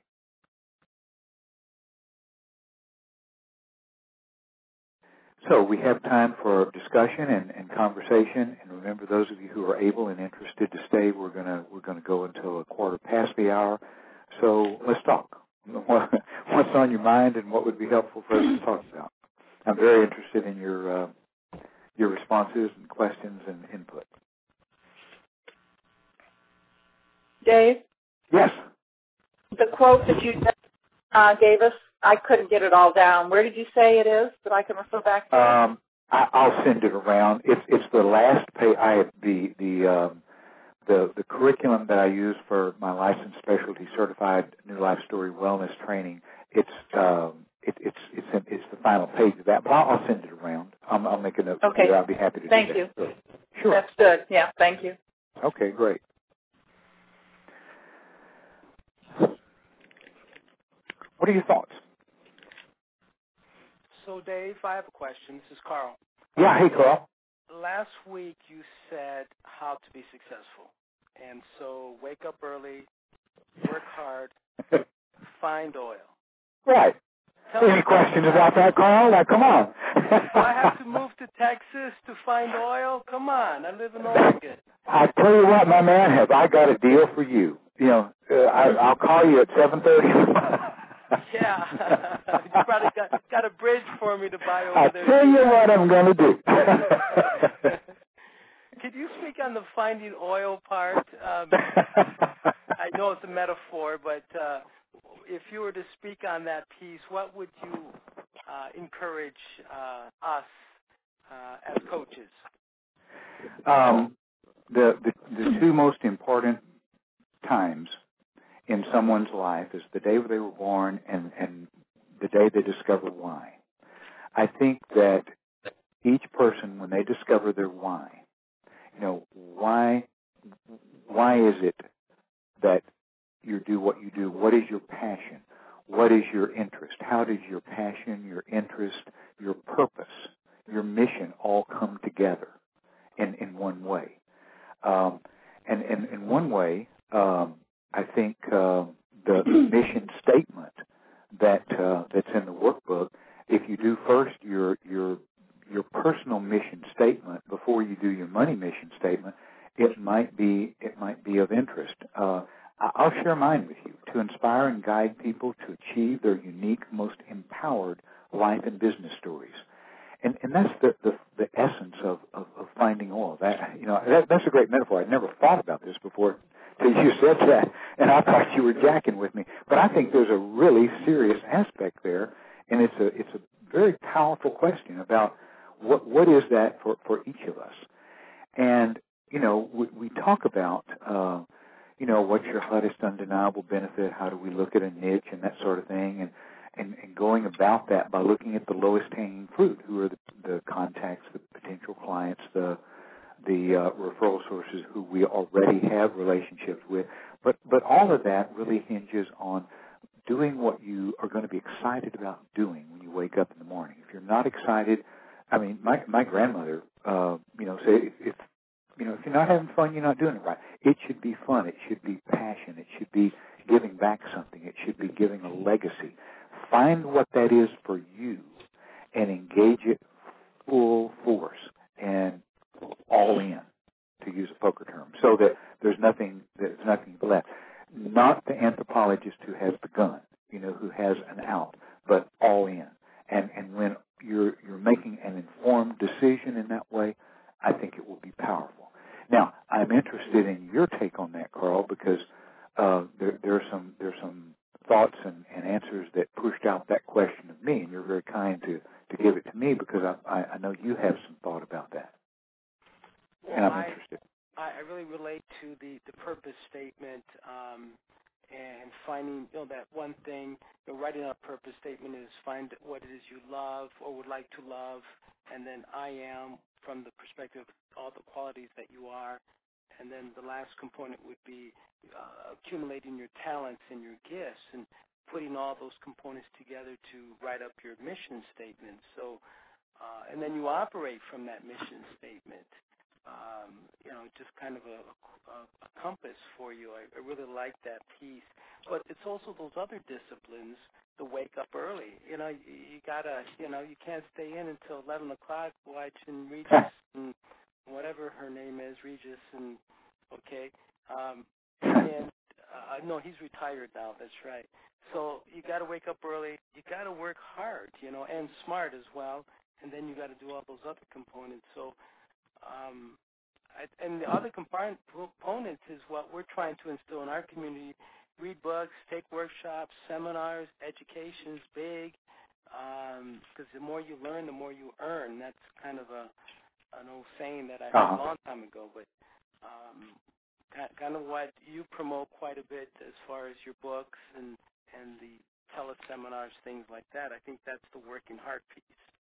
So we have time for discussion and conversation. And remember, those of you who are able and interested to stay, we're gonna go until 1:15 the hour. So let's talk. What's on your mind and what would be helpful for us to talk about? I'm very interested in your responses and questions and input. Dave? Yes. The quote that you gave us? I couldn't get it all down. Where did you say it is that I can refer back to? I'll send it around. It's the last page. I have the curriculum that I use for my licensed specialty certified New Life Story wellness training. It's the final page of that, but I'll send it around. I'll make a note. Okay. I'll be happy to do that. Thank you. Sure. That's good. Yeah, thank you. Okay, great. What are your thoughts? So, Dave, I have a question. This is Carl. Yeah, hey, Carl. Last week you said how to be successful. And so wake up early, work hard, find oil. Right. Any questions about that, Carl? Now, come on. Do I have to move to Texas to find oil? Come on. I live in Oregon. I tell you what, my man, have I got a deal for you. You know, I'll call you at 7:30. Yeah. You probably got a bridge for me to buy over there. I'll tell you what I'm going to do. Could you speak on the finding oil part? I know it's a metaphor, but if you were to speak on that piece, what would you encourage us as coaches? The two most important times in someone's life is the day they were born and the day they discover why. I think that each person, when they discover their why, you know, why is it that you do what you do? What is your passion? What is your interest? How does your passion, your interest, your purpose, your mission all come together in one way? And in one way, I think the mission statement that's in the workbook, if you do first your personal mission statement before you do your money mission statement, it might be of interest. I'll share mine with you to inspire and guide people to achieve their unique, most empowered life and business stories. And that's the essence of finding oil. That's a great metaphor. I'd never thought about this before till you said that, and I thought you were jacking with me. But I think there's a really serious aspect there, and it's a very powerful question about what is that for each of us. And you know, we talk about what's your hottest undeniable benefit? How do we look at a niche and that sort of thing, and going about that by looking at the lowest hanging fruit. Who are the contacts, the potential clients, the referral sources who we already have relationships with. But all of that really hinges on doing what you are going to be excited about doing when you wake up in the morning. If you're not excited, I mean, my grandmother, say if you're not having fun, you're not doing it right. It should be fun. It should be passion. It should be giving back something. It should be giving a legacy. Find what that is for you and engage it full force and all in, to use a poker term, so that there's nothing left. Not the anthropologist who has the gun, who has an out, but all in. And when you're making an informed decision in that way, I think it will be powerful. Now, I'm interested in your take on that, Carl, because there's some thoughts and answers that pushed out that question of me, and you're very kind to give it to me because I know you have some thought about that. Well, and I'm interested. I really relate to the purpose statement and finding, that one thing, writing out a purpose statement is find what it is you love or would like to love, and then I am from the perspective of all the qualities that you are, and then the last component would be accumulating your talents and your gifts and putting all those components together to write up your mission statement. So, and then you operate from that mission statement. Just kind of a compass for you. I really like that piece. But it's also those other disciplines, the wake up early. You gotta, you can't stay in until 11 o'clock watching Regis and whatever her name is, Regis and, okay. No, he's retired now, that's right. So you gotta wake up early. You gotta work hard, and smart as well. And then you gotta do all those other components. So, and the other components is what we're trying to instill in our community, read books, take workshops, seminars. Education's big, because the more you learn, the more you earn. That's kind of an old saying that I heard a long time ago, but kind of what you promote quite a bit as far as your books and the teleseminars, things like that. I think that's the working heart piece.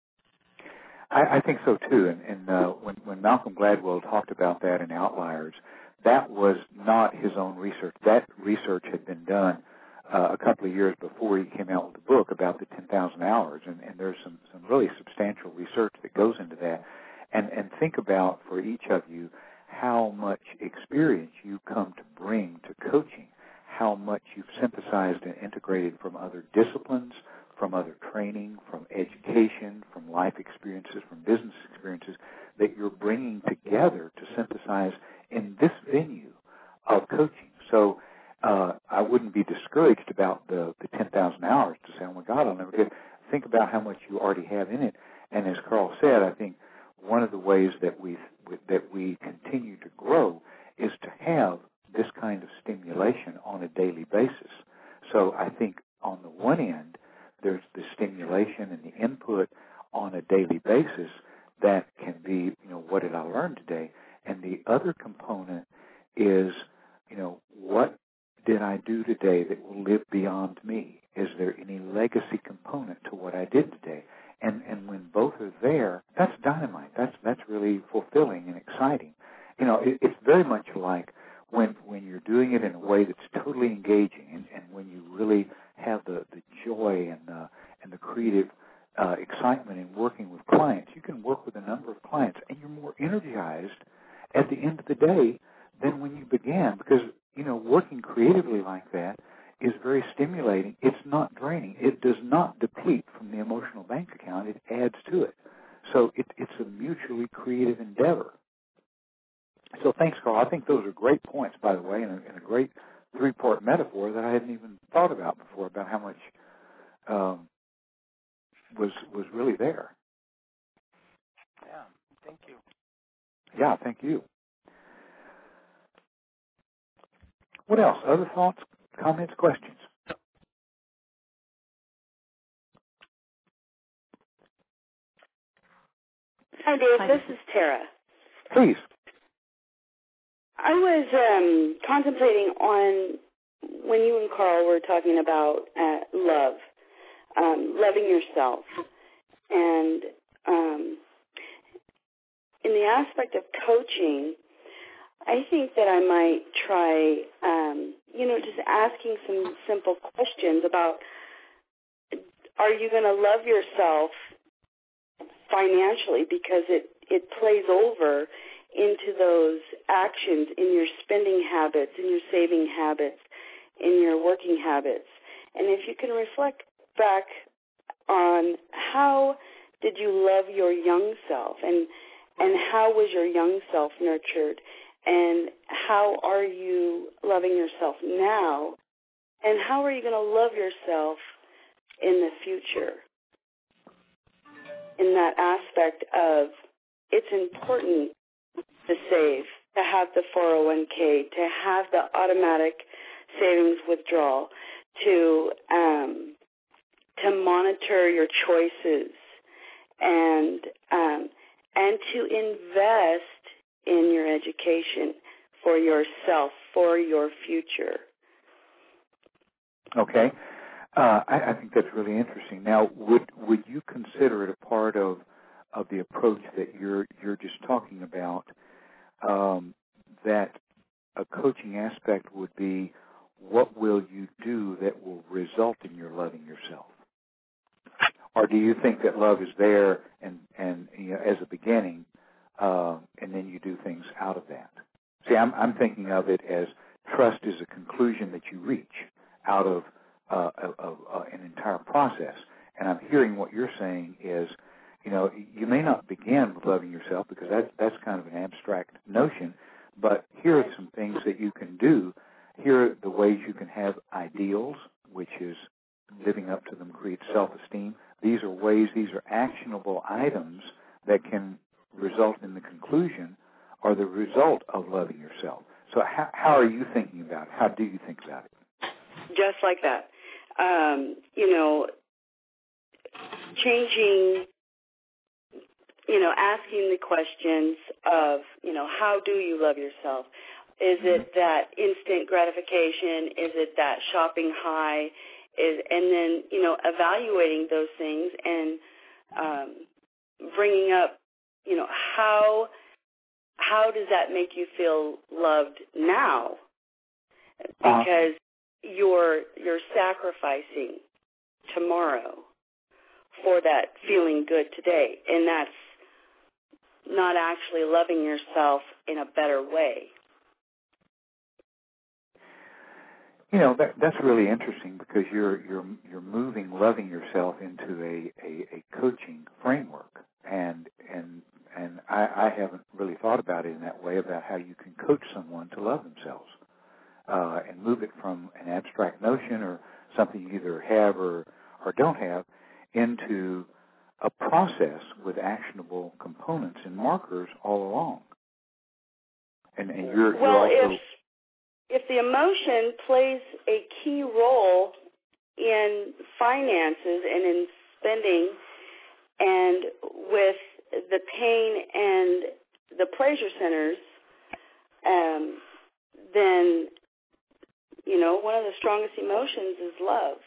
I think so too. And when Malcolm Gladwell talked about that in Outliers, that was not his own research. That research had been done a couple of years before he came out with the book about the 10,000 hours, and there's some really substantial research that goes into that. And think about, for each of you, how much experience you come to bring to coaching, how much you've synthesized and integrated from other disciplines, from other training, from education, from life experiences, from business experiences, that you're bringing together to synthesize in this venue of coaching. So I wouldn't be discouraged about the 10,000 hours to say, oh, my God, I'll never get it. Think about how much you already have in it. And as Carl said, I think one of the ways that we continue to grow is to have this kind of stimulation on a daily basis. So I think on the one end, there's the stimulation and the input on a daily basis that can be, what did I learn today? And the other component is, what did I do today that will live beyond me? Is there any legacy component to what I did today? And when both are there, that's dynamite. That's really fulfilling and exciting. It's very much like when you're doing it in a way that's totally engaging, and when you really have the joy and the creative excitement in working with clients. You can work with a number of clients, and you're more energized at the end of the day than when you began, because working creatively like that is very stimulating. It's not draining. It does not deplete from the emotional bank account. It adds to it. So it's a mutually creative endeavor. So thanks, Carl. I think those are great points, by the way, and a great three-part metaphor that I hadn't even thought about before, about how much was really there. Yeah, thank you. Yeah, thank you. What else? Other thoughts, comments, questions? Hi, Dave. This is Tara. Please. I was contemplating on when you and Carl were talking about love, loving yourself, and in the aspect of coaching, I think that I might try, just asking some simple questions about, are you going to love yourself financially, because it plays over into those actions in your spending habits, in your saving habits, in your working habits. And if you can reflect back on how did you love your young self, and how was your young self nurtured, and how are you loving yourself now, and how are you going to love yourself in the future? In that aspect of, it's important to save, to have the 401k, to have the automatic savings withdrawal, to monitor your choices, and to invest in your education for yourself, for your future. Okay. I think that's really interesting. Now, would you consider it a part of the approach that you're just talking about, that a coaching aspect would be, what will you do that will result in your loving yourself? Or do you think that love is there and as a beginning, and then you do things out of that? See, I'm thinking of it as trust is a conclusion that you reach out of an entire process. And I'm hearing what you're saying is, you may not begin with loving yourself, because that's kind of an abstract notion, but here are some things that you can do. Here are the ways you can have ideals, which is living up to them creates self-esteem. These are actionable items that can result in the conclusion or the result of loving yourself. So how are you thinking about it? How do you think about it? just like that. Changing, asking the questions of, how do you love yourself? Is it that instant gratification? Is it that shopping high? And then, evaluating those things and bringing up, how does that make you feel loved now? Because you're sacrificing tomorrow for that feeling good today, and that's not actually loving yourself in a better way. That's really interesting because you're moving loving yourself into a coaching framework, and I haven't really thought about it in that way, about how you can coach someone to love themselves and move it from an abstract notion or something you either have or don't have into a process with actionable components and markers all along. And you're also... If the emotion plays a key role in finances and in spending, and with the pain and the pleasure centers, then, one of the strongest emotions is love.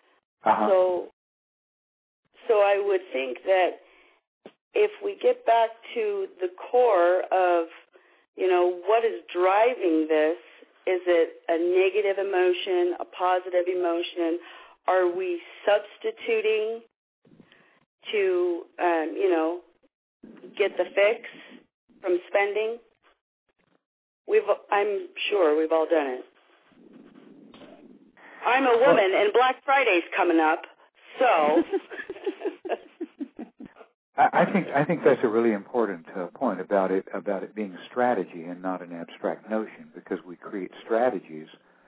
So I would think that if we get back to the core of, what is driving this, is it a negative emotion, a positive emotion? Are we substituting to, get the fix from spending? I'm sure we've all done it. I'm a woman, and Black Friday's coming up, so... I think that's a really important point about it being a strategy and not an abstract notion, because we create strategies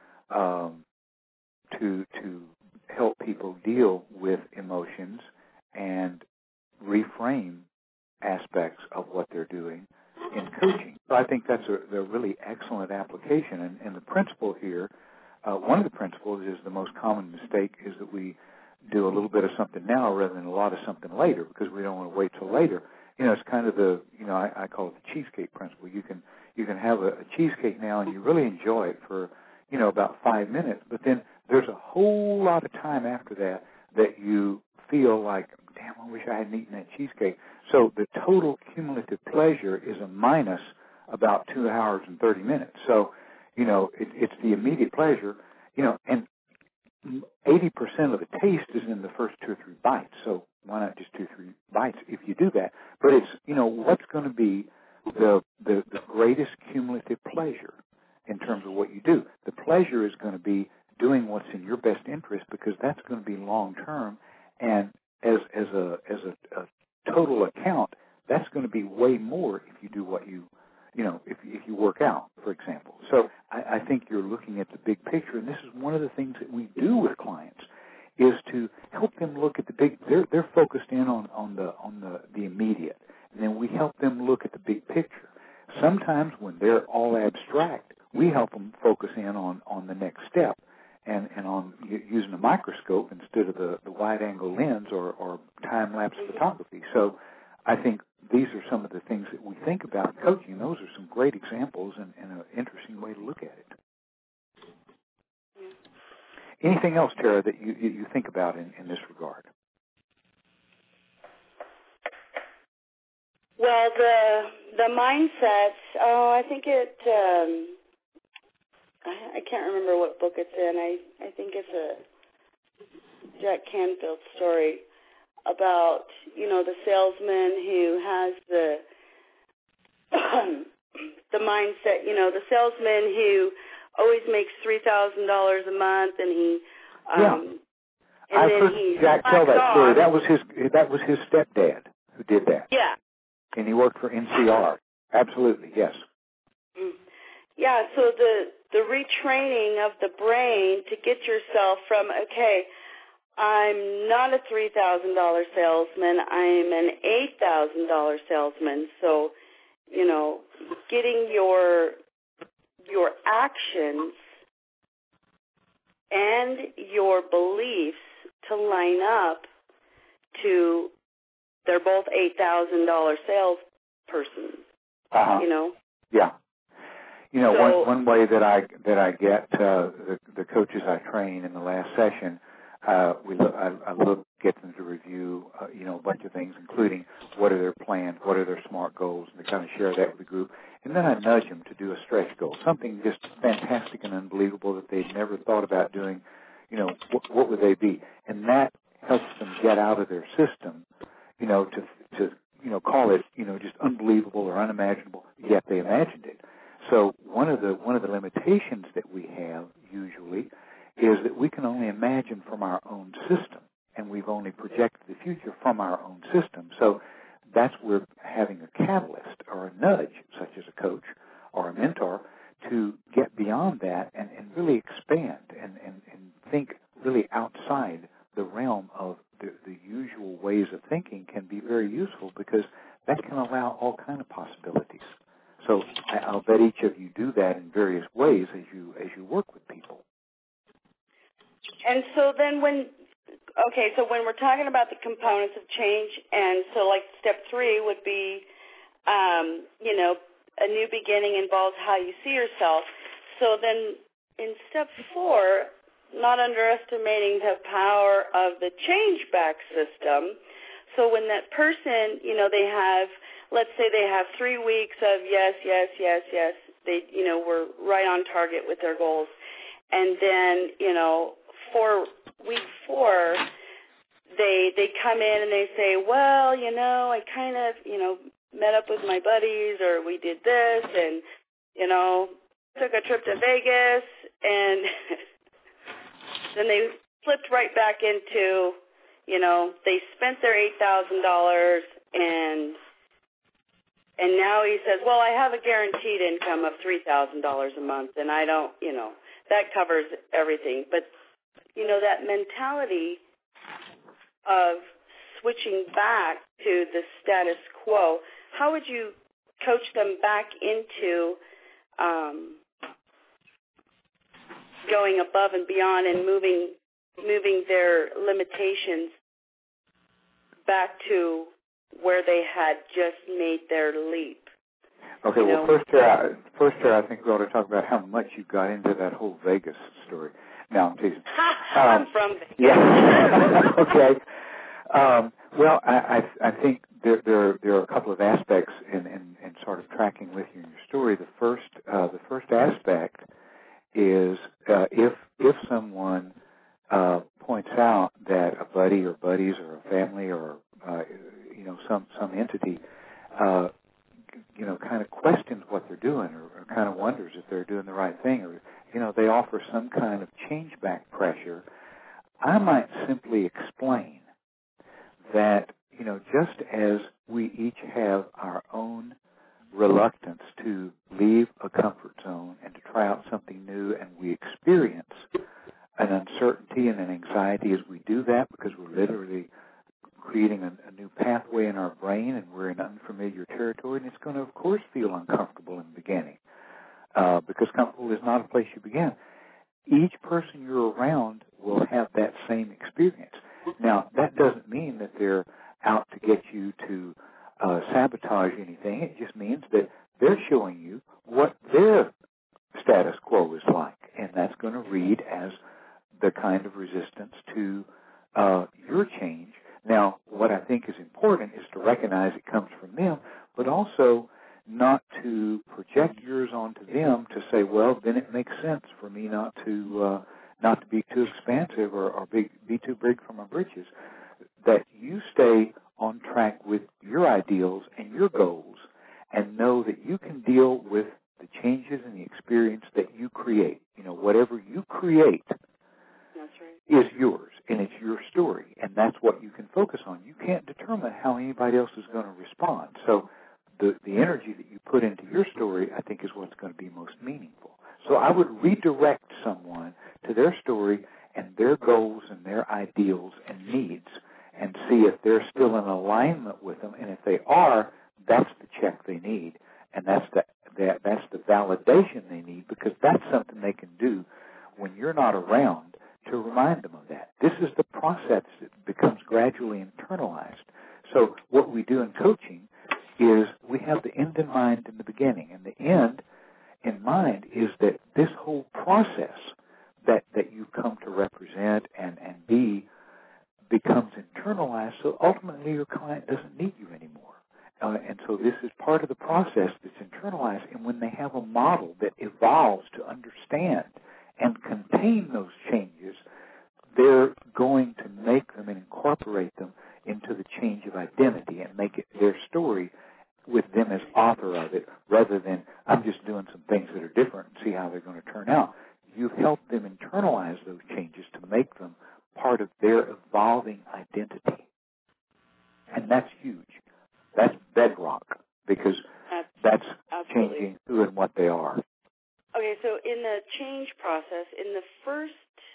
to help people deal with emotions and reframe aspects of what they're doing in coaching. So I think that's a really excellent application. And the principle here, one of the principles is the most common mistake is that we do a little bit of something now rather than a lot of something later, because we don't want to wait till later. It's kind of the, I call it the cheesecake principle. You can have a cheesecake now and you really enjoy it for, about 5 minutes, but then there's a whole lot of time after that you feel like, damn, I wish I hadn't eaten that cheesecake. So the total cumulative pleasure is a minus about 2 hours and 30 minutes. So, it's the immediate pleasure, and 80% of the taste is in the first 2 or 3 bites. So why not just 2 or 3 bites if you do that? But it's, what's going to be the greatest cumulative pleasure in terms of what you do. The pleasure is going to be doing what's in your best interest, because that's going to be long term, and as a total account, that's going to be way more if you do what you if you work out, for example. So I think you're looking at the big picture, and this is one of the things that we do with clients, is to help them look at the big. They're focused in on the immediate, and then we help them look at the big picture. Sometimes when they're all abstract, we help them focus in on the next step, and on using a microscope instead of the wide-angle lens or time-lapse photography. So I think these are some of the things that we think about in coaching. Those are some great examples and an interesting way to look at it. Anything else, Tara, that you think about in this regard? Well, the mindset, I think it, I can't remember what book it's in. I think it's a Jack Canfield story about, the salesman who has the mindset, the salesman who always makes $3,000 a month, and he I've heard Jack tell that story. That was his stepdad who did that. Yeah. And he worked for NCR. Absolutely, yes. Yeah, so the retraining of the brain to get yourself from, okay, I'm not a $3,000 salesman, I'm an $8,000 salesman. So, getting your actions and your beliefs to line up to, they're both $8,000 salespersons, you know? Yeah. You know, So, one way that I get the coaches I train in the last session, I get them to review, you know, a bunch of things, including what are their plans, what are their SMART goals, and to kind of share that with the group. And then I nudge them to do a stretch goal, something just fantastic and unbelievable that they'd never thought about doing. You know, what would they be? And that helps them get out of their system, you know, to you know, call it, you know, just unbelievable or unimaginable, yet they imagined it. So one of the limitations that we have usually is that we can only imagine from our own system, and we've only projected the future from our own system. So that's where having a catalyst or a nudge, such as a coach or a mentor, to get beyond that and really expand and think really outside the realm of the usual ways of thinking can be very useful, because that can allow all kind of possibilities. So I'll bet each of you do that in various ways as you work with people. and so then when we're talking about the components of change, and so like step 3 would be, you know, a new beginning involves how you see yourself. So then in step 4, not underestimating the power of the change back system. So when that person, you know, they have, let's say they have 3 weeks of yes, yes, yes, yes, they, you know, were right on target with their goals. And then, you know, for week 4, they come in and they say, well, you know, I kind of, you know, met up with my buddies, or we did this, and, you know, took a trip to Vegas, and then they slipped right back into, you know, they spent their $8,000, and now he says, well, I have a guaranteed income of $3,000 a month, and I don't, you know, that covers everything. But, you know, that mentality of switching back to the status quo, how would you coach them back into going above and beyond and moving their limitations back to where they had just made their leap? Okay, well, first here, I think we ought to talk about how much you got into that whole Vegas story. No, I'm teasing. I'm from Vegas. Yeah. Okay. Well, I think there are a couple of aspects in sort of tracking with you in your story. The first aspect is if someone points out that a buddy or buddies or a family or you know, some entity you know, kind of questions what they're doing, or kind of wonders if they're doing the right thing, or, you know, they offer some kind of change back pressure, I might simply explain that, you know, just as we each have our own reluctance to leave a comfort zone and to try out something new, and we experience an uncertainty and an anxiety as we do that, because we're literally creating a new pathway in our brain, and we're in unfamiliar territory, and it's going to, of course, feel uncomfortable in the beginning, because comfortable is not a place you begin. Each person you're around will have that same experience. Now, that doesn't mean that they're out to get you to sabotage anything. It just means that they're showing you what their status quo is like, and that's going to read as the kind of resistance to your change. Now, what I think is important is to recognize it comes from them, but also not to project yours onto them to say, well, then it makes sense for me not to be too expansive or be too big for my britches. That you stay on track with your ideals and your goals, and know that you can deal with the changes and the experience that you create. You know, whatever you create is yours, and it's your story, and that's what you can focus on. You can't determine how anybody else is going to respond. So the energy that you put into your story, I think, is what's going to be most meaningful. So I would redirect someone to their story and their goals and their ideals and needs, and see if they're still in alignment with them. And if they are, that's the check they need, and that's the validation they need, because that's something they can do when you're not around to remind them of that. This is the process that becomes gradually internalized. So what we do in coaching is we have the end in mind in the beginning, and the end in mind is that this whole process that you come to represent and be becomes internalized, so ultimately your client doesn't need you anymore. And so this is part of the process that's internalized, and when they have a model that evolves to understand and contain those changes, they're going to make them and incorporate them into the change of identity and make it their story with them as author of it, rather than I'm just doing some things that are different and see how they're going to turn out. You've helped them internalize those changes to make them part of their evolving identity. And that's huge. That's bedrock, because that's changing who and what they are. Okay, so in the change process, in the first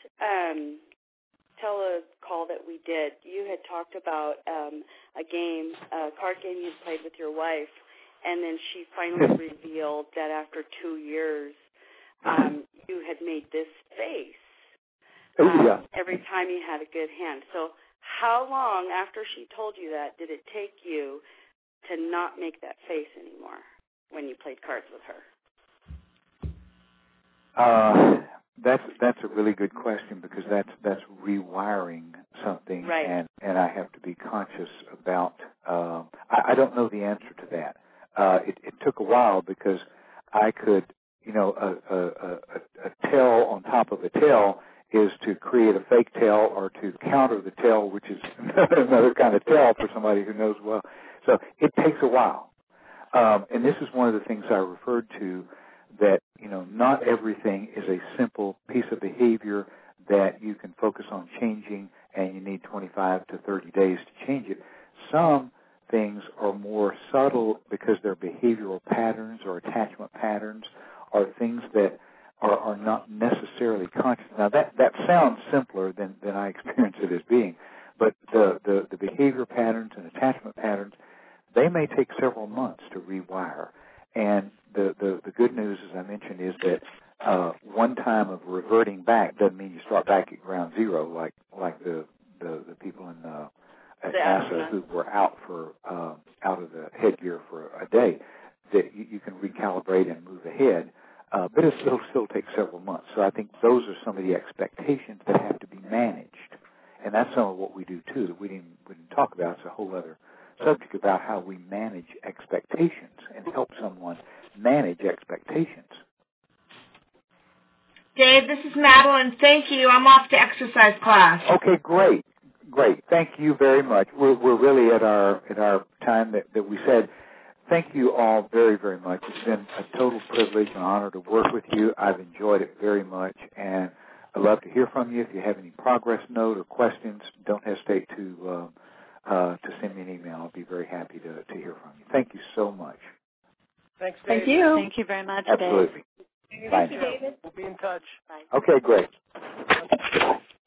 telecall that we did, you had talked about a card game you played with your wife, and then she finally revealed that after 2 years, you had made this face every time you had a good hand. So how long after she told you that did it take you to not make that face anymore when you played cards with her? That's a really good question, because that's rewiring something, right. and I have to be conscious about. I don't know the answer to that. It took a while, because I could, a tail on top of a tail is to create a fake tail or to counter the tail, which is another kind of tail for somebody who knows well. So it takes a while. And this is one of the things I referred to, that, not everything is a simple piece of behavior that you can focus on changing and you need 25 to 30 days to change it. Some things are more subtle because they're behavioral patterns or attachment patterns, or things that are not necessarily conscious. Now, that sounds simpler than I experience it as being, but the behavior patterns and attachment patterns, they may take several months to rewire. And the good news, as I mentioned, is that one time of reverting back doesn't mean you start back at ground zero, like the people in at NASA who were out of the headgear for a day. That you can recalibrate and move ahead, but it'll still take several months. So I think those are some of the expectations that have to be managed, and that's some of what we do too that we didn't talk about. It's a whole other subject about how we manage expectations and help someone manage expectations. Dave, this is Madeline. Thank you. I'm off to exercise class. Okay, great. Thank you very much. We're really at our time that we said. Thank you all very, very much. It's been a total privilege and honor to work with you. I've enjoyed it very much, and I'd love to hear from you. If you have any progress note or questions, don't hesitate to send me an email. I'll be very happy to hear from you. Thank you so much. Thanks, Dave. Thank you. Thank you very much, Absolutely. Dave. Bye. Thank you, David. We'll be in touch. Bye. Okay, great.